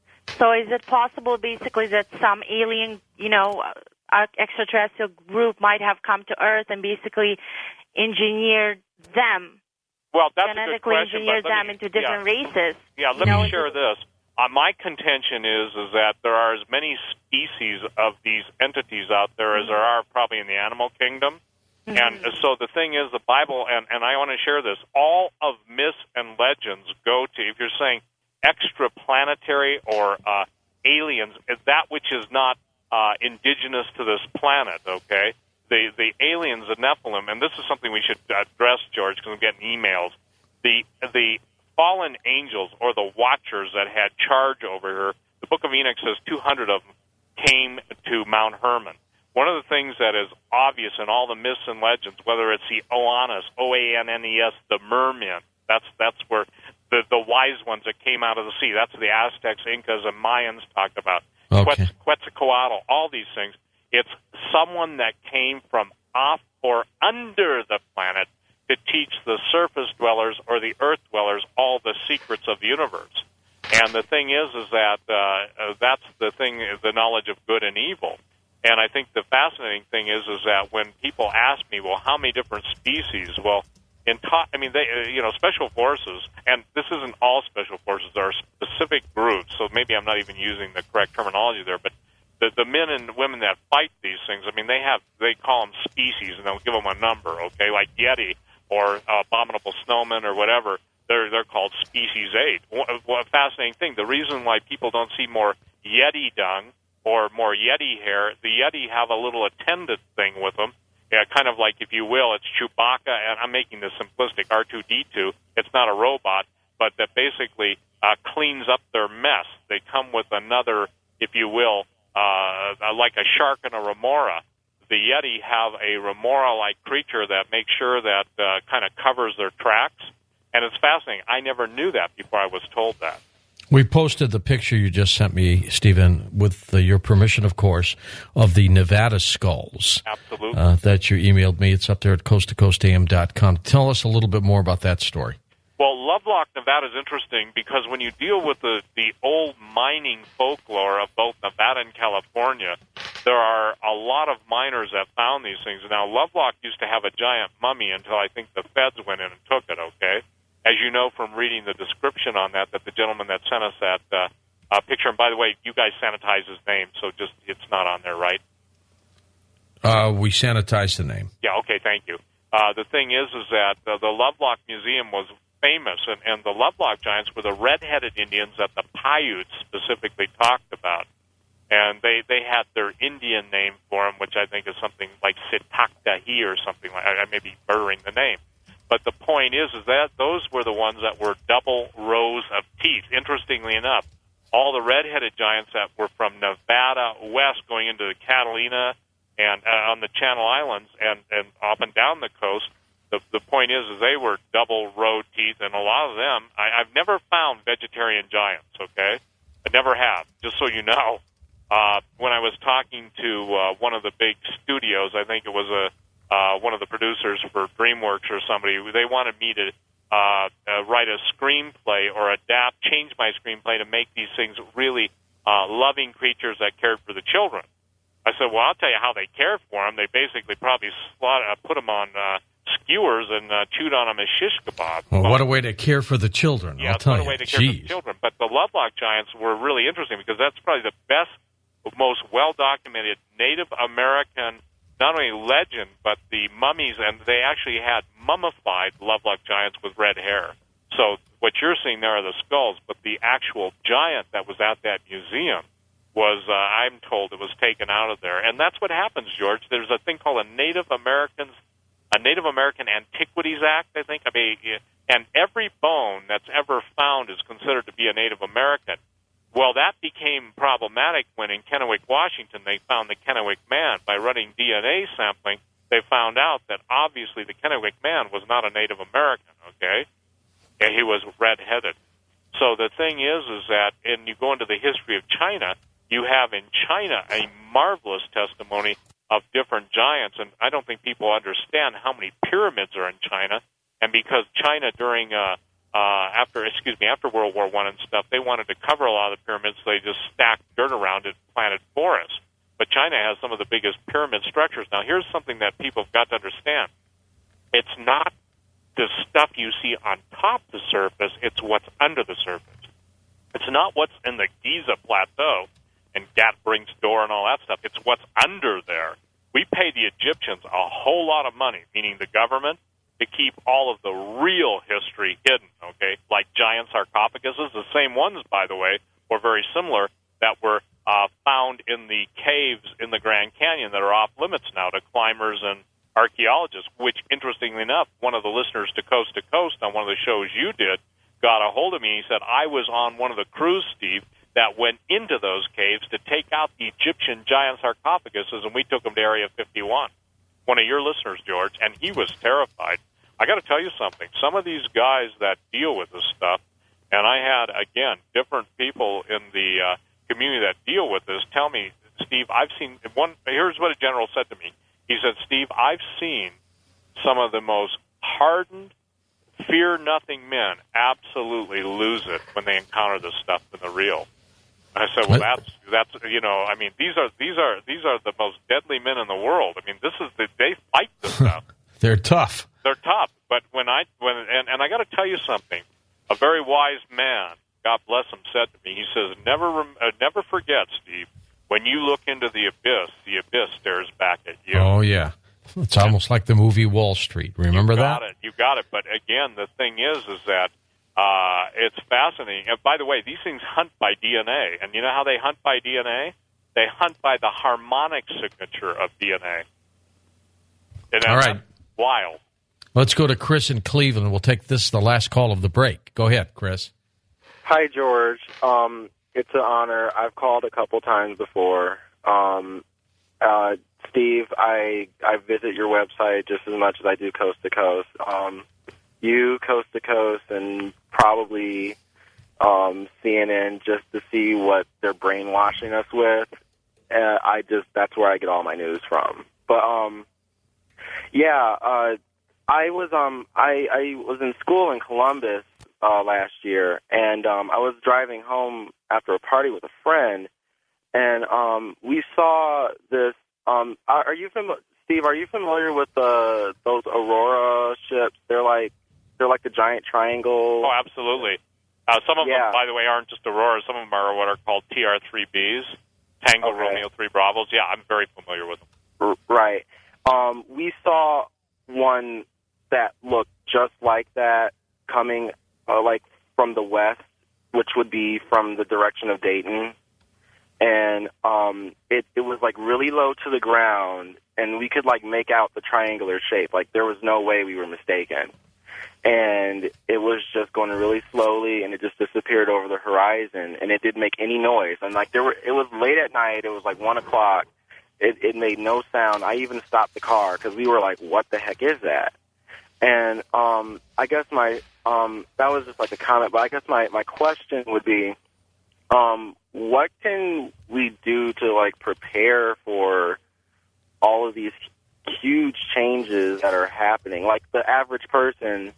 So is it possible, basically, that some alien, you know, uh, extraterrestrial group might have come to Earth and basically engineered them, Well, that's a good genetically question. engineered but let them me, into different yeah. races? Yeah, let You know, me share this. Uh, my contention is is that there are as many species of these entities out there as there are probably in the animal kingdom. Mm-hmm. And uh, so the thing is, the Bible, and, and I want to share this, all of myths and legends go to, if you're saying extraplanetary or uh, aliens, that which is not uh, indigenous to this planet, okay? The, the aliens, the Nephilim, and this is something we should address, George, because I'm getting emails. The, the fallen angels or the watchers that had charge over her, the Book of Enoch says two hundred of them came to Mount Hermon. One of the things that is obvious in all the myths and legends, whether it's the Oannes, O A N N E S, the mermen, that's that's where the, the wise ones that came out of the sea, that's what the Aztecs, Incas, and Mayans talked about. Okay. Quetzalcoatl, all these things. It's someone that came from off or under the planet to teach the surface dwellers or the earth dwellers all the secrets of the universe. And the thing is, is that uh, that's the thing, the knowledge of good and evil. And I think the fascinating thing is, is that when people ask me, well, how many different species? Well, in ta- I mean, they, uh, you know, special forces, and this isn't all special forces. There are specific groups, so maybe I'm not even using the correct terminology there, but the, the men and women that fight these things, I mean, they have, they call them species, and they'll give them a number, okay, like Yeti or uh, Abominable Snowman or whatever. They're they're called species eight. What a fascinating thing. The reason why people don't see more Yeti dung or more Yeti hair, the Yeti have a little attendant thing with them. Yeah, kind of like, if you will, it's Chewbacca, and I'm making this simplistic, R two D two. It's not a robot, but that basically uh, cleans up their mess. They come with another, if you will, uh, like a shark and a remora. The Yeti have a remora-like creature that makes sure that uh, kind of covers their tracks. And it's fascinating. I never knew that before I was told that. We posted the picture you just sent me, Stephen, with the, your permission, of course, of the Nevada skulls. Absolutely. Uh, that you emailed me. It's up there at coast to coast a m dot com. Tell us a little bit more about that story. Well, Lovelock, Nevada is interesting because when you deal with the, the old mining folklore of both Nevada and California, there are a lot of miners that found these things. Now, Lovelock used to have a giant mummy until I think the feds went in and took it, okay? As you know from reading the description on that, that the gentleman that sent us that uh, uh, picture, and by the way, you guys sanitize his name, so just it's not on there, right? Uh, we sanitized the name. Yeah, okay, thank you. Uh, the thing is, is that uh, the Lovelock Museum was famous, and, and the Lovelock Giants were the red-headed Indians that the Paiutes specifically talked about. And they, they had their Indian name for them, which I think is something like Sitaktahi or something like that. I may be murdering the name. But the point is, is that those were the ones that were double rows of teeth. Interestingly enough, all the red-headed giants that were from Nevada west going into the Catalina and uh, on the Channel Islands and, and up and down the coast, the, the point is, is they were double-row teeth, and a lot of them, I, I've never found vegetarian giants, okay? I never have, just so you know. Uh, when I was talking to uh, one of the big studios, I think it was a uh, one of the producers for DreamWorks or somebody, they wanted me to uh, uh, write a screenplay or adapt, change my screenplay to make these things really uh, loving creatures that cared for the children. I said, well, I'll tell you how they cared for them. They basically probably slot, uh, put them on uh, skewers and uh, chewed on them as shish kebab. Well, what a way to care for the children, yeah, I'll tell what you. a way to care Jeez. for the children. But the Lovelock Giants were really interesting because that's probably the best, most well-documented Native American, not only legend, but the mummies, and they actually had mummified Lovelock Giants with red hair. So what you're seeing there are the skulls, but the actual giant that was at that museum was, uh, I'm told, it was taken out of there. And that's what happens, George. There's a thing called a Native Americans, a Native American Antiquities Act, I think. I mean, and every bone that's ever found is considered to be a Native American. Well, that became problematic when in Kennewick, Washington, they found the Kennewick Man. By running D N A sampling, they found out that obviously the Kennewick Man was not a Native American, okay? And he was red-headed. So the thing is, is that, and you go into the history of China, you have in China a marvelous testimony of different giants, and I don't think people understand how many pyramids are in China. And because China during uh, uh, after excuse me after World War One and stuff, they wanted to cover a lot of the pyramids, so they just stacked dirt around it and planted forests. But China has some of the biggest pyramid structures. Now, here's something that people have got to understand: it's not the stuff you see on top of the surface; it's what's under the surface. It's not what's in the Giza Plateau and Gatbring's Door and all that stuff. It's what's under there. We pay the Egyptians a whole lot of money, meaning the government, to keep all of the real history hidden, okay? Like giant sarcophaguses, the same ones, by the way, or very similar, that were uh, found in the caves in the Grand Canyon that are off limits now to climbers and archaeologists, which, interestingly enough, one of the listeners to Coast to Coast on one of the shows you did got a hold of me. He said, I was on one of the crews, Steve, that went into those caves to take out the Egyptian giant sarcophaguses, and we took them to Area fifty-one. One of your listeners, George, and he was terrified. I got to tell you something. Some of these guys that deal with this stuff, and I had, again, different people in the uh, community that deal with this tell me, Steve, I've seen one. Here's what a general said to me. He said, Steve, I've seen some of the most hardened, fear-nothing men absolutely lose it when they encounter this stuff in the real. I said, well, that's that's you know, I mean, these are these are these are the most deadly men in the world. I mean, this is the they fight this stuff. They're tough. They're tough. But when I when and, and I got to tell you something, a very wise man, God bless him, said to me, he says, never rem- uh, never forget, Steve, when you look into the abyss, the abyss stares back at you. Oh yeah, it's almost like the movie Wall Street. Remember you got that? It. You got it. But again, the thing is, is that. Uh, it's fascinating. And by the way, these things hunt by D N A. And you know how they hunt by D N A? They hunt by the harmonic signature of D N A. And All right. Wild. Let's go to Chris in Cleveland. We'll take this, the last call of the break. Go ahead, Chris. Hi, George. Um, it's an honor. I've called a couple times before. Um, uh, Steve, I, I visit your website just as much as I do Coast to Coast. Um, you, Coast to Coast, and probably um, C N N just to see what they're brainwashing us with. Uh, I just that's where I get all my news from. But um, yeah, uh, I was um I, I was in school in Columbus uh, last year, and um, I was driving home after a party with a friend, and um, we saw this. Um, are, are you familiar, Steve? Are you familiar with the those Aurora ships? They're like They're like the giant triangle. Oh, absolutely. Uh, some of yeah. them, by the way, aren't just Aurora. Some of them are what are called T R three Bs, Tango okay. Romeo three Bravos. Yeah, I'm very familiar with them. Right. Um, we saw one that looked just like that coming uh, like from the west, which would be from the direction of Dayton. And um, it, it was like really low to the ground, and we could like make out the triangular shape. Like there was no way we were mistaken. And it was just going really slowly, and it just disappeared over the horizon, and it didn't make any noise. And like there were, it was late at night. It was like one o'clock. It, it made no sound. I even stopped the car because we were like, "What the heck is that?" And um, I guess my um, that was just like a comment. But I guess my my question would be, um, what can we do to like prepare for all of these huge changes that are happening? Like the average person.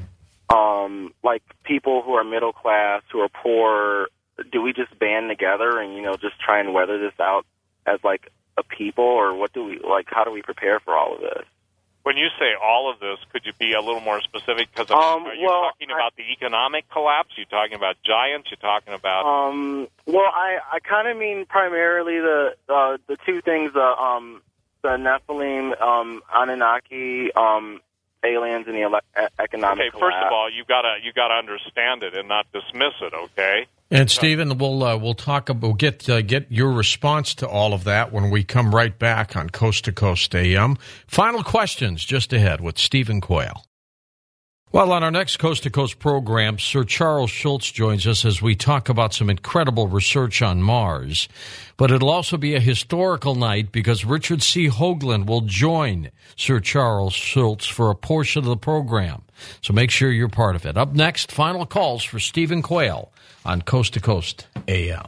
Um, like people who are middle class, who are poor, do we just band together and, you know, just try and weather this out as like a people, or what do we, like, how do we prepare for all of this? When you say all of this, could you be a little more specific? Because um, are you well, talking about I, the economic collapse? You're talking about giants? You're talking about... Um, well, I, I kind of mean primarily the, uh, the two things, uh, um, the Nephilim, um, Anunnaki, um, aliens, and the ele- economic Okay, collapse. first of all, you gotta you gotta understand it and not dismiss it. Okay. And Stephen, we'll uh, we'll talk about we'll get uh, get your response to all of that when we come right back on Coast to Coast A M. Final questions just ahead with Stephen Quayle. Well, on our next Coast to Coast program, Sir Charles Schultz joins us as we talk about some incredible research on Mars. But it'll also be a historical night because Richard C. Hoagland will join Sir Charles Schultz for a portion of the program. So make sure you're part of it. Up next, final calls for Stephen Quayle on Coast to Coast A M.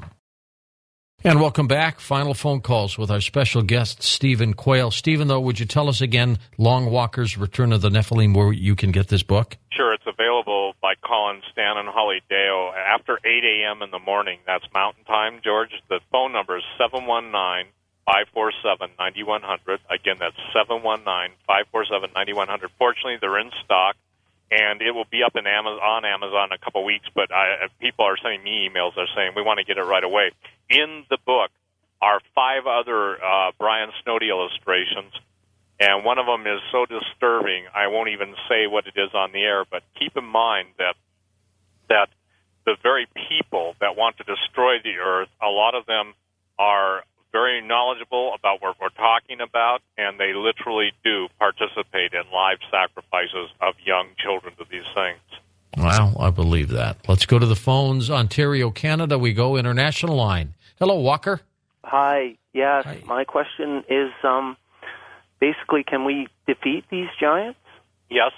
And welcome back. Final phone calls with our special guest, Stephen Quayle. Stephen, though, would you tell us again, Long Walker's Return of the Nephilim, where you can get this book? Sure. It's available by calling Stan and Holly Deo after eight a.m. in the morning. That's Mountain Time, George. The phone number is seven one nine, five four seven, nine one zero zero. Again, that's seven one nine, five four seven, nine one zero zero. Fortunately, they're in stock. And it will be up in Amazon, on Amazon in a couple of weeks, but I, people are sending me emails. They're saying, we want to get it right away. In the book are five other uh, Brian Snowdy illustrations, and one of them is so disturbing, I won't even say what it is on the air, but keep in mind that that the very people that want to destroy the Earth, a lot of them are very knowledgeable about what we're talking about, and they literally do participate in live sacrifices of young children to these things. Well, I believe that. Let's go to the phones. Ontario, Canada, we go international line. Hello, Walker. Hi. Yes, Hi. My question is um, basically, can we defeat these giants? Yes.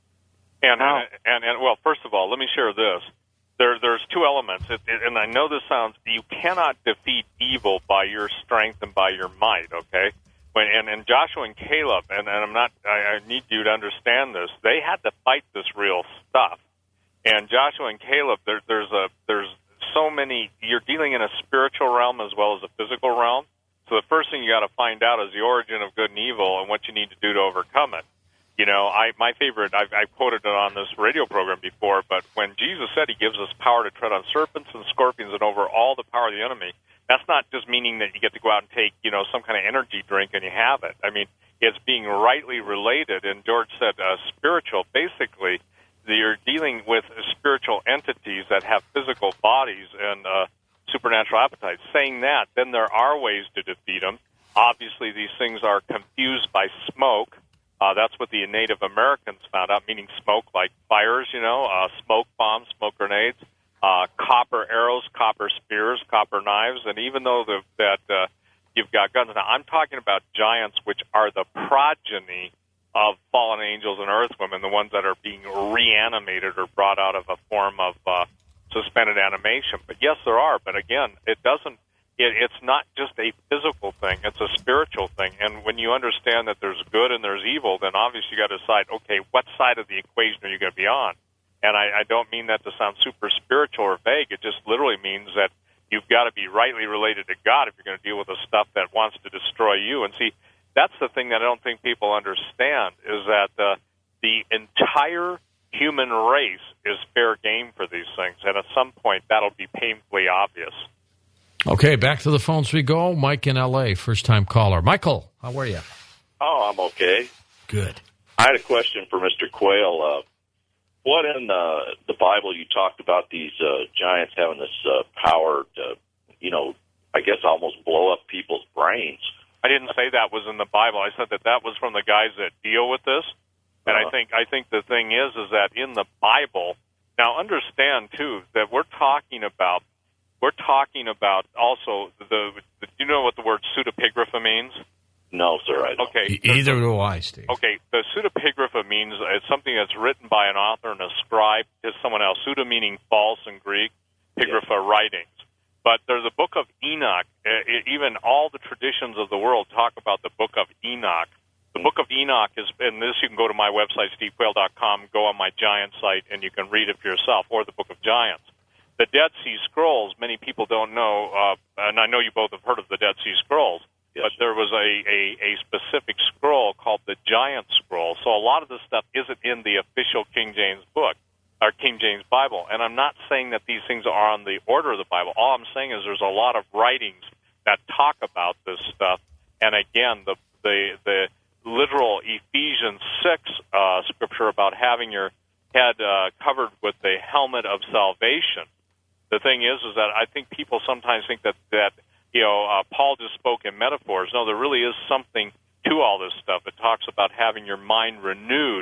And, How? and, and, and well, first of all, let me share this. There, there's two elements, it, it, and I know this sounds, you cannot defeat evil by your strength and by your might, okay? When, and, and Joshua and Caleb, and, and I'm not, I, I need you to understand this, they had to fight this real stuff. And Joshua and Caleb, there, there's a, there's so many, you're dealing in a spiritual realm as well as a physical realm. So the first thing you got to find out is the origin of good and evil and what you need to do to overcome it. You know, I my favorite, I've, I've quoted it on this radio program before, but when Jesus said he gives us power to tread on serpents and scorpions and over all the power of the enemy, that's not just meaning that you get to go out and take, you know, some kind of energy drink and you have it. I mean, it's being rightly related, and George said uh, spiritual. Basically, you're dealing with spiritual entities that have physical bodies and uh, supernatural appetites. Saying that, then there are ways to defeat them. Obviously, these things are confused by smoke. Uh, that's what the Native Americans found out, meaning smoke like fires, you know, uh, smoke bombs, smoke grenades, uh, copper arrows, copper spears, copper knives, and even though the, that uh, you've got guns. Now, I'm talking about giants, which are the progeny of fallen angels and earthwomen, the ones that are being reanimated or brought out of a form of uh, suspended animation. But yes, there are. But again, it doesn't. It, it's not just a physical thing; it's a spiritual thing. And when you understand that there's good and there's evil, then obviously you got to decide, okay, what side of the equation are you going to be on? And I, I don't mean that to sound super spiritual or vague. It just literally means that you've got to be rightly related to God if you're going to deal with the stuff that wants to destroy you. And see, that's the thing that I don't think people understand, is that uh, the entire human race is fair game for these things. And at some point, that'll be painfully obvious. Okay, back to the phones we go. Mike in L A, first-time caller. Michael, how are you? Oh, I'm okay. Good. I had a question for Mister Quayle. Uh, what in uh, the Bible you talked about these uh, giants having this uh, power to, you know, I guess almost blow up people's brains? I didn't say that was in the Bible. I said that that was from the guys that deal with this. And uh-huh. I think I think the thing is, is that in the Bible, now understand, too, that we're talking about, we're talking about also, the, the do you know what the word pseudepigrapha means? No, sir, I don't. Okay. Either do I, Steve. Okay, the pseudepigrapha means it's something that's written by an author and ascribed to someone else. Pseudo meaning false in Greek, pigrapha yes. writings. But there's a book of Enoch. It, even all the traditions of the world talk about the book of Enoch. The book of Enoch is, and this you can go to my website, steve quayle dot com, go on my Giant site, and you can read it for yourself, or the book of Giants. The Dead Sea Scrolls, many people don't know, uh, and I know you both have heard of the Dead Sea Scrolls, yes, but there was a, a, a specific scroll called the Giant Scroll. So a lot of this stuff isn't in the official King James book, or King James Bible. And I'm not saying that these things are on the order of the Bible. All I'm saying is there's a lot of writings that talk about this stuff. And again, the the, the literal Ephesians six uh, scripture about having your head uh, covered with the helmet of salvation. The thing is, is that I think people sometimes think that, that you know, uh, Paul just spoke in metaphors. No, there really is something to all this stuff. It talks about having your mind renewed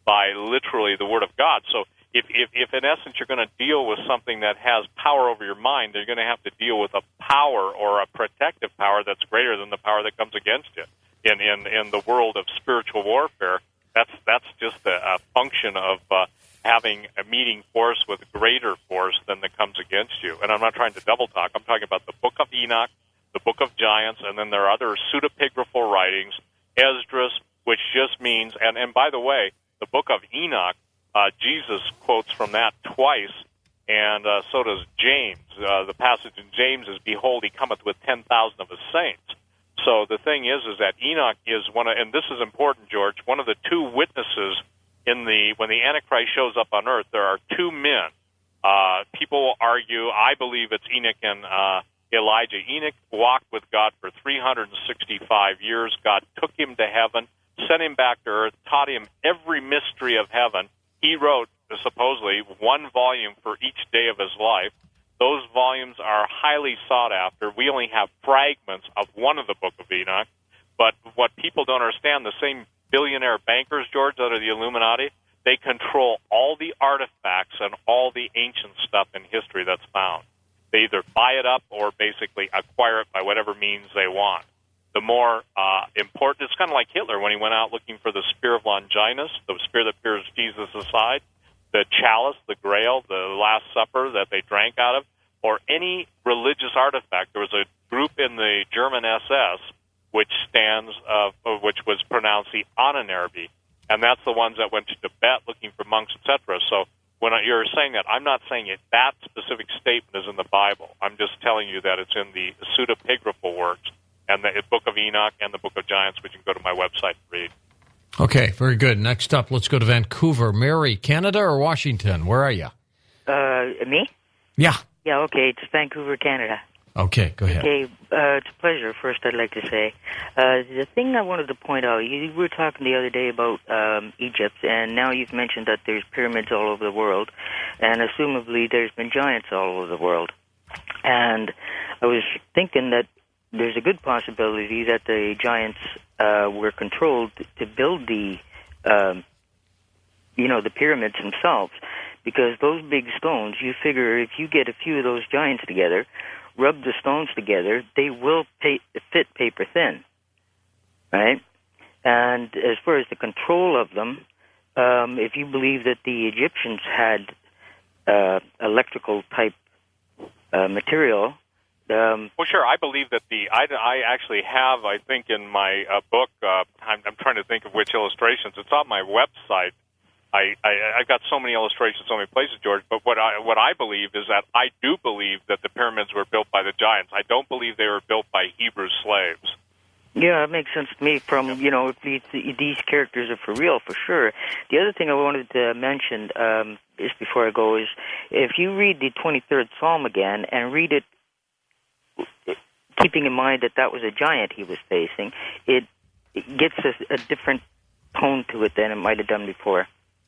by literally the Word of God. So if, if, if in essence you're going to deal with something that has power over your mind, you're going to have to deal with a power or a protective power that's greater than the power that comes against you. In, in, in the world of spiritual warfare, that's that's just a, a function of uh, having a meeting force with greater force than that comes against you. And I'm not trying to double talk. I'm talking about the Book of Enoch, the Book of Giants, and then there are other pseudepigraphal writings, Esdras, which just means, and, and by the way, the Book of Enoch, uh, Jesus quotes from that twice, and uh, so does James. Uh, the passage in James is, "Behold, he cometh with ten thousand of his saints." So the thing is, is that Enoch is one of, and this is important, George, one of the two witnesses in the, when the Antichrist shows up on earth, there are two men. Uh, people will argue, I believe it's Enoch and uh, Elijah. Enoch walked with God for three hundred sixty-five years. God took him to heaven, sent him back to earth, taught him every mystery of heaven. He wrote, supposedly, one volume for each day of his life. Those volumes are highly sought after. We only have fragments of one of the Book of Enoch. But what people don't understand, the same billionaire bankers, George, that are the Illuminati, they control all the artifacts and all the ancient stuff in history that's found. They either buy it up or basically acquire it by whatever means they want. The more uh, important, it's kind of like Hitler when he went out looking for the spear of Longinus, the spear that pierced Jesus aside, the chalice, the grail, the Last Supper that they drank out of, or any religious artifact. There was a group in the German S S which stands, uh, which was pronounced the Ahnenerbe, and that's the ones that went to Tibet looking for monks, et cetera. So when you're saying that, I'm not saying it. That specific statement is in the Bible. I'm just telling you that it's in the pseudepigraphal works and the Book of Enoch and the Book of Giants, which you can go to my website and read. Okay, very good. Next up, let's go to Vancouver. Mary, Canada or Washington? Where are you? Uh, me? Yeah. Yeah, okay, it's Vancouver, Canada. Okay, go ahead. Okay, uh, it's a pleasure, first I'd like to say. Uh, the thing I wanted to point out, you were talking the other day about um, Egypt, and now you've mentioned that there's pyramids all over the world, and assumably there's been giants all over the world. And I was thinking that there's a good possibility that the giants uh, were controlled to build the, um, you know, the pyramids themselves. Because those big stones, you figure if you get a few of those giants together, rub the stones together, they will pay, fit paper thin, right? And as far as the control of them, um, if you believe that the Egyptians had uh, electrical type uh, material, um, well, sure. I believe that the I, I actually have. I think in my uh, book, uh, I'm, I'm trying to think of which illustrations. It's on my website. I, I I got so many illustrations, so many places, George. But what I what I believe is that I do believe that the pyramids were built by the giants. I don't believe they were built by Hebrew slaves. Yeah, it makes sense to me. From yeah. you know, if these, these characters are for real, for sure. The other thing I wanted to mention um, just before I go is, if you read the twenty-third Psalm again and read it, keeping in mind that that was a giant he was facing, it, it gets a, a different tone to it than it might have done before.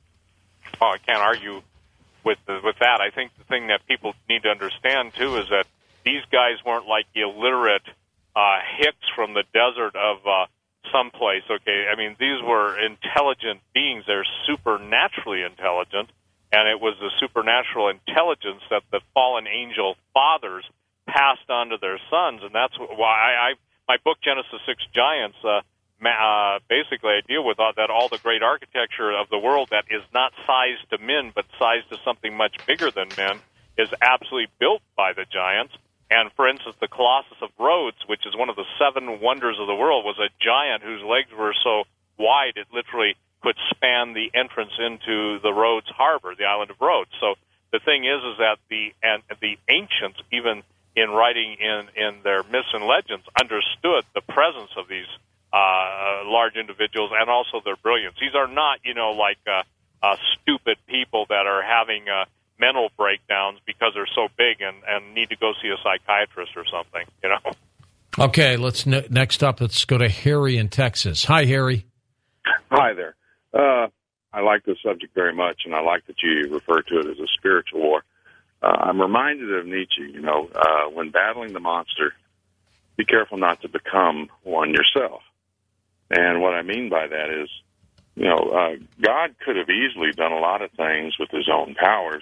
Oh, I can't argue with the, with that. I think the thing that people need to understand, too, is that these guys weren't like illiterate uh, hicks from the desert of uh, someplace, okay? I mean, these were intelligent beings. They're supernaturally intelligent, and it was the supernatural intelligence that the fallen angel fathers passed on to their sons, and that's why I, I my book, Genesis six Giants, uh, Uh, basically, I deal with all, that all the great architecture of the world that is not sized to men, but sized to something much bigger than men, is absolutely built by the giants. And, for instance, the Colossus of Rhodes, which is one of the seven wonders of the world, was a giant whose legs were so wide it literally could span the entrance into the Rhodes harbor, the island of Rhodes. So the thing is, is that the and the ancients, even in writing in, in their myths and legends, understood the presence of these Uh, large individuals, and also their brilliance. These are not, you know, like uh, uh, stupid people that are having uh, mental breakdowns because they're so big and, and need to go see a psychiatrist or something, you know. Okay, let's ne- next up, let's go to Harry in Texas. Hi, Harry. Hi there. Uh, I like this subject very much, and I like that you refer to it as a spiritual war. Uh, I'm reminded of Nietzsche, you know, uh, when battling the monster, be careful not to become one yourself. And what I mean by that is you know, uh, God could have easily done a lot of things with his own powers.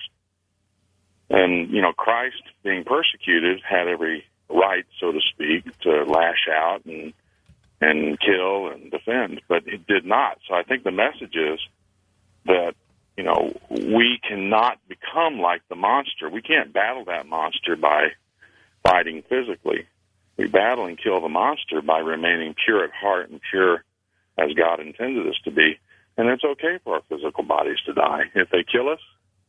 And, you know, Christ, being persecuted, had every right, so to speak, to lash out and and kill and defend, but he did not. So I think the message is that, you know, we cannot become like the monster. We can't battle that monster by fighting physically. We battle and kill the monster by remaining pure at heart and pure as God intended us to be. And it's okay for our physical bodies to die. If they kill us,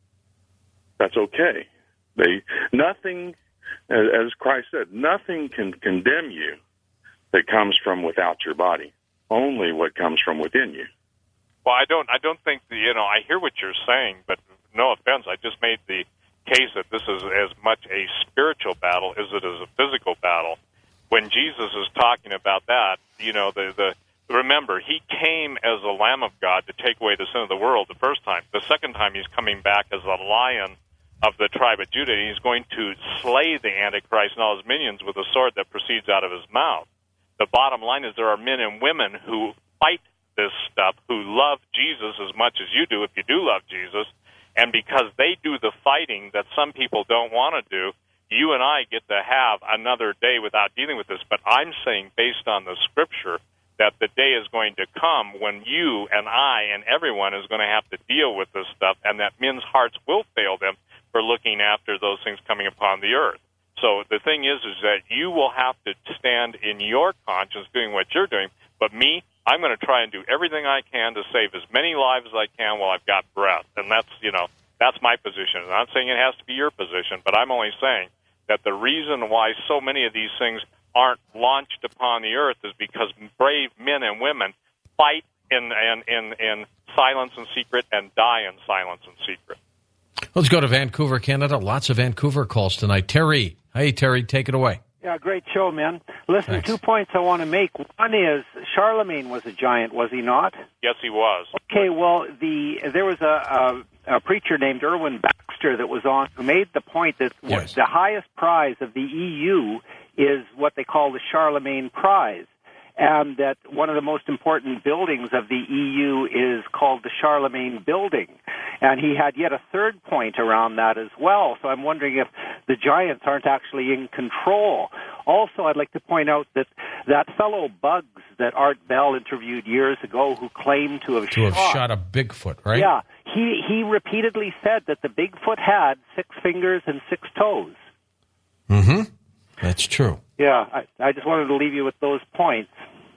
that's okay. They nothing, as Christ said, nothing can condemn you that comes from without your body. Only what comes from within you. Well, I don't. I don't think the, you know. I hear what you're saying, but no offense. I just made the case that this is as much a spiritual battle as it is a physical battle. When Jesus is talking about that, you know, the the remember he came as the Lamb of God to take away the sin of the world the first time. The second time he's coming back as a Lion of the tribe of Judah, and he's going to slay the Antichrist and all his minions with a sword that proceeds out of his mouth. The bottom line is there are men and women who fight this stuff, who love Jesus as much as you do, if you do love Jesus, and because they do the fighting that some people don't want to do, you and I get to have another day without dealing with this. But I'm saying, based on the Scripture, that the day is going to come when you and I and everyone is going to have to deal with this stuff, and that men's hearts will fail them for looking after those things coming upon the earth. So the thing is, is that you will have to stand in your conscience doing what you're doing. But me, I'm going to try and do everything I can to save as many lives as I can while I've got breath. And that's, you know, that's my position. I'm not saying it has to be your position, but I'm only saying that the reason why so many of these things aren't launched upon the earth is because brave men and women fight in, in, in, in silence and secret and die in silence and secret. Let's go to Vancouver, Canada. Lots of Vancouver calls tonight. Terry. Hey, Terry, take it away. Yeah, great show, man. Listen, Thanks. Two points I want to make. One is Charlemagne was a giant, was he not? Yes, he was. Okay, well, the there was a, a, a preacher named Erwin Baxter that was on who made the point that Yes. the highest prize of the E U is what they call the Charlemagne Prize, and that one of the most important buildings of the E U is called the Charlemagne Building. And he had yet a third point around that as well. So I'm wondering if the giants aren't actually in control. Also, I'd like to point out that that fellow Bugs that Art Bell interviewed years ago who claimed to have, To shot, have shot a Bigfoot, right? Yeah, he, he repeatedly said that the Bigfoot had six fingers and six toes. Mm-hmm. That's true. Yeah, I, I just wanted to leave you with those points.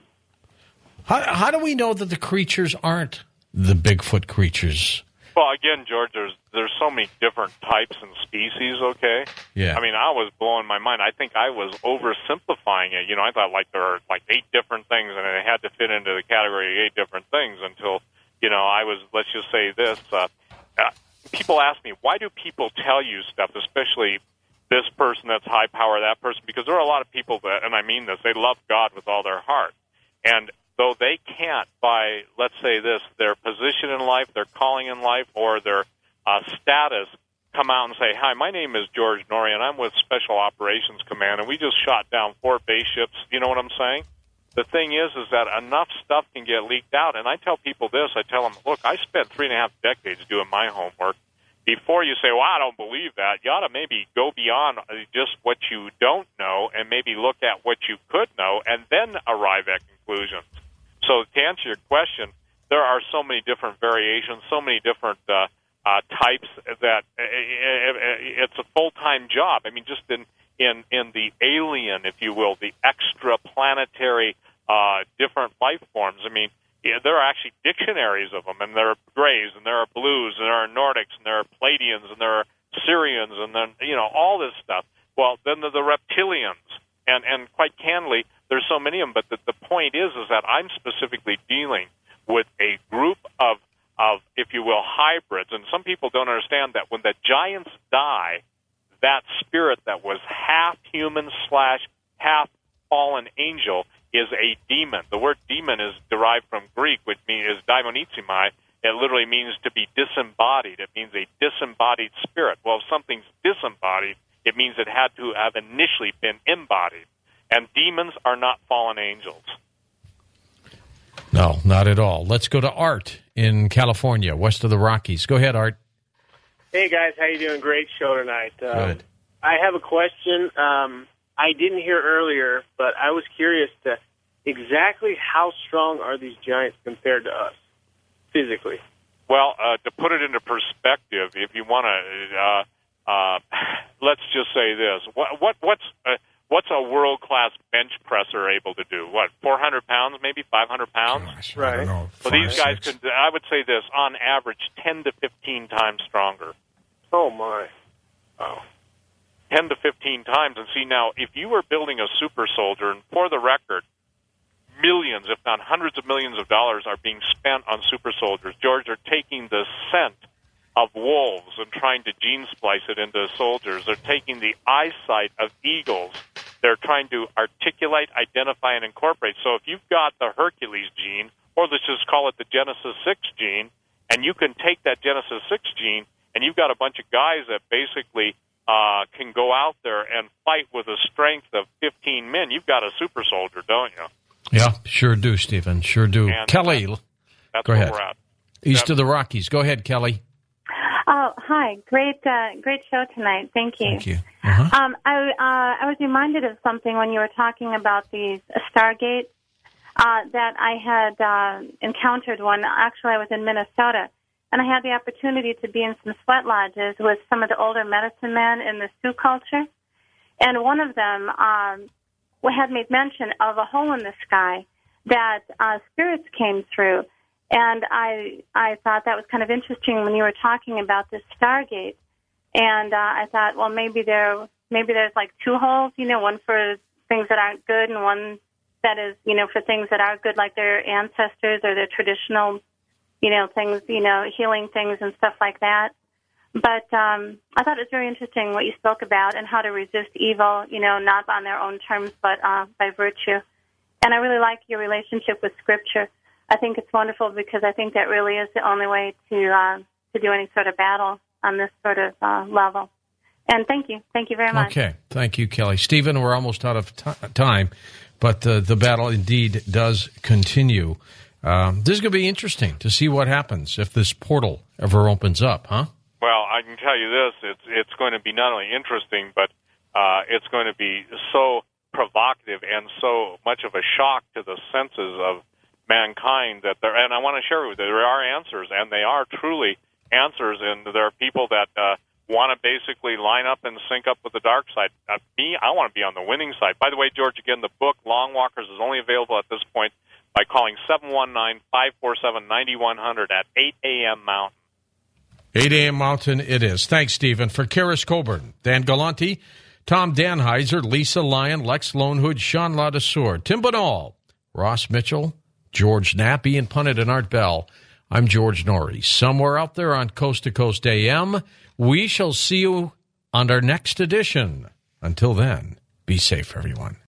How, how do we know that the creatures aren't the Bigfoot creatures? Well, again, George, there's there's so many different types and species, okay? Yeah. I mean, I was blowing my mind. I think I was oversimplifying it. You know, I thought, like, there are, like, eight different things, and it had to fit into the category of eight different things until, you know, I was, let's just say this. Uh, uh, people ask me, why do people tell you stuff, especially this person that's high power, that person? Because there are a lot of people that, and I mean this, they love God with all their heart. And though they can't, by, let's say this, their position in life, their calling in life, or their uh, status, come out and say, hi, my name is George Norrie, and I'm with Special Operations Command, and we just shot down four base ships. You know what I'm saying? The thing is, is that enough stuff can get leaked out. And I tell people this. I tell them, look, I spent three and a half decades doing my homework. Before you say, well, I don't believe that, you ought to maybe go beyond just what you don't know and maybe look at what you could know and then arrive at conclusions. So to answer your question, there are so many different variations, so many different uh, uh, types that it's a full-time job. I mean, just in, in, in the alien, if you will, the extraplanetary uh, different life forms, I mean, yeah, there are actually dictionaries of them, and there are grays, and there are blues, and there are Nordics, and there are Pleiadians, and there are Syrians, and then, you know, all this stuff. Well, then there are the reptilians, and, and quite candidly, there's so many of them, but the, the point is, is that I'm specifically dealing with a group of, of, if you will, hybrids, and some people don't understand that when the giants die, that spirit that was half human slash half fallen angel is a demon. The word demon is derived from Greek, which means is daimonizomai. It literally means to be disembodied. It means a disembodied spirit. Well, if something's disembodied, it means it had to have initially been embodied. And demons are not fallen angels. No, not at all. Let's go to Art in California, west of the Rockies. Go ahead, Art. Hey, guys. How you doing? Great show tonight. Um, Good. I have a question. Um, I didn't hear earlier, but I was curious to exactly how strong are these giants compared to us physically? Well, uh, to put it into perspective, if you want to, uh, uh, let's just say this: what, what what's uh, what's a world class bench presser able to do? What, four hundred pounds, maybe five hundred pounds? Gosh, right. I don't know. So Five, these guys six. could, I would say this, on average, ten to fifteen times stronger. Oh my! Oh. ten to fifteen times. And see, now, if you were building a super soldier, and for the record, millions, if not hundreds of millions of dollars are being spent on super soldiers. George, are taking the scent of wolves and trying to gene splice it into soldiers. They're taking the eyesight of eagles. They're trying to articulate, identify, and incorporate. So if you've got the Hercules gene, or let's just call it the Genesis six gene, and you can take that Genesis six gene, and you've got a bunch of guys that basically uh, can go out there and fight with a strength of fifteen men, you've got a super soldier, don't you? Yeah, sure do, Stephen. Sure do. And Kelly, that's, that's go where ahead. we're at. East Yep. of the Rockies. Go ahead, Kelly. Oh, hi. Great, uh, great show tonight. Thank you. Thank you. Uh-huh. Um, I, uh, I was reminded of something when you were talking about these Stargates uh, that I had uh, encountered one. Actually, I was in Minnesota, and I had the opportunity to be in some sweat lodges with some of the older medicine men in the Sioux culture, and one of them um, had made mention of a hole in the sky that uh, spirits came through. And I I thought that was kind of interesting when you were talking about this Stargate. And uh, I thought, well, maybe there maybe there's like two holes, you know, one for things that aren't good and one that is, you know, for things that are good, like their ancestors or their traditional, you know, things, you know, healing things and stuff like that. But um, I thought it was very interesting what you spoke about and how to resist evil, you know, not on their own terms, but uh, by virtue. And I really like your relationship with Scripture. I think it's wonderful because I think that really is the only way to uh, to do any sort of battle on this sort of uh, level. And thank you. Thank you very much. Okay. Thank you, Kelly. Stephen, we're almost out of t- time, but uh, the battle indeed does continue. Um, this is going to be interesting to see what happens if this portal ever opens up, huh? Well, I can tell you this: it's it's going to be not only interesting, but uh, it's going to be so provocative and so much of a shock to the senses of mankind that there. And I want to share with you, there are answers, and they are truly answers. And there are people that uh, want to basically line up and sync up with the dark side. Uh, me, I want to be on the winning side. By the way, George, again, the book Long Walkers is only available at this point by calling seven one nine, five four seven, nine one zero zero at eight a.m. Mountain. eight a.m. Mountain it is. Thanks, Stephen. For Karis Coburn, Dan Galante, Tom Danheiser, Lisa Lyon, Lex Lonehood, Sean Ladesseur, Tim Banal, Ross Mitchell, George Knapp, Ian Punnett, and Art Bell. I'm George Norrie. Somewhere out there on Coast to Coast A M, we shall see you on our next edition. Until then, be safe, everyone.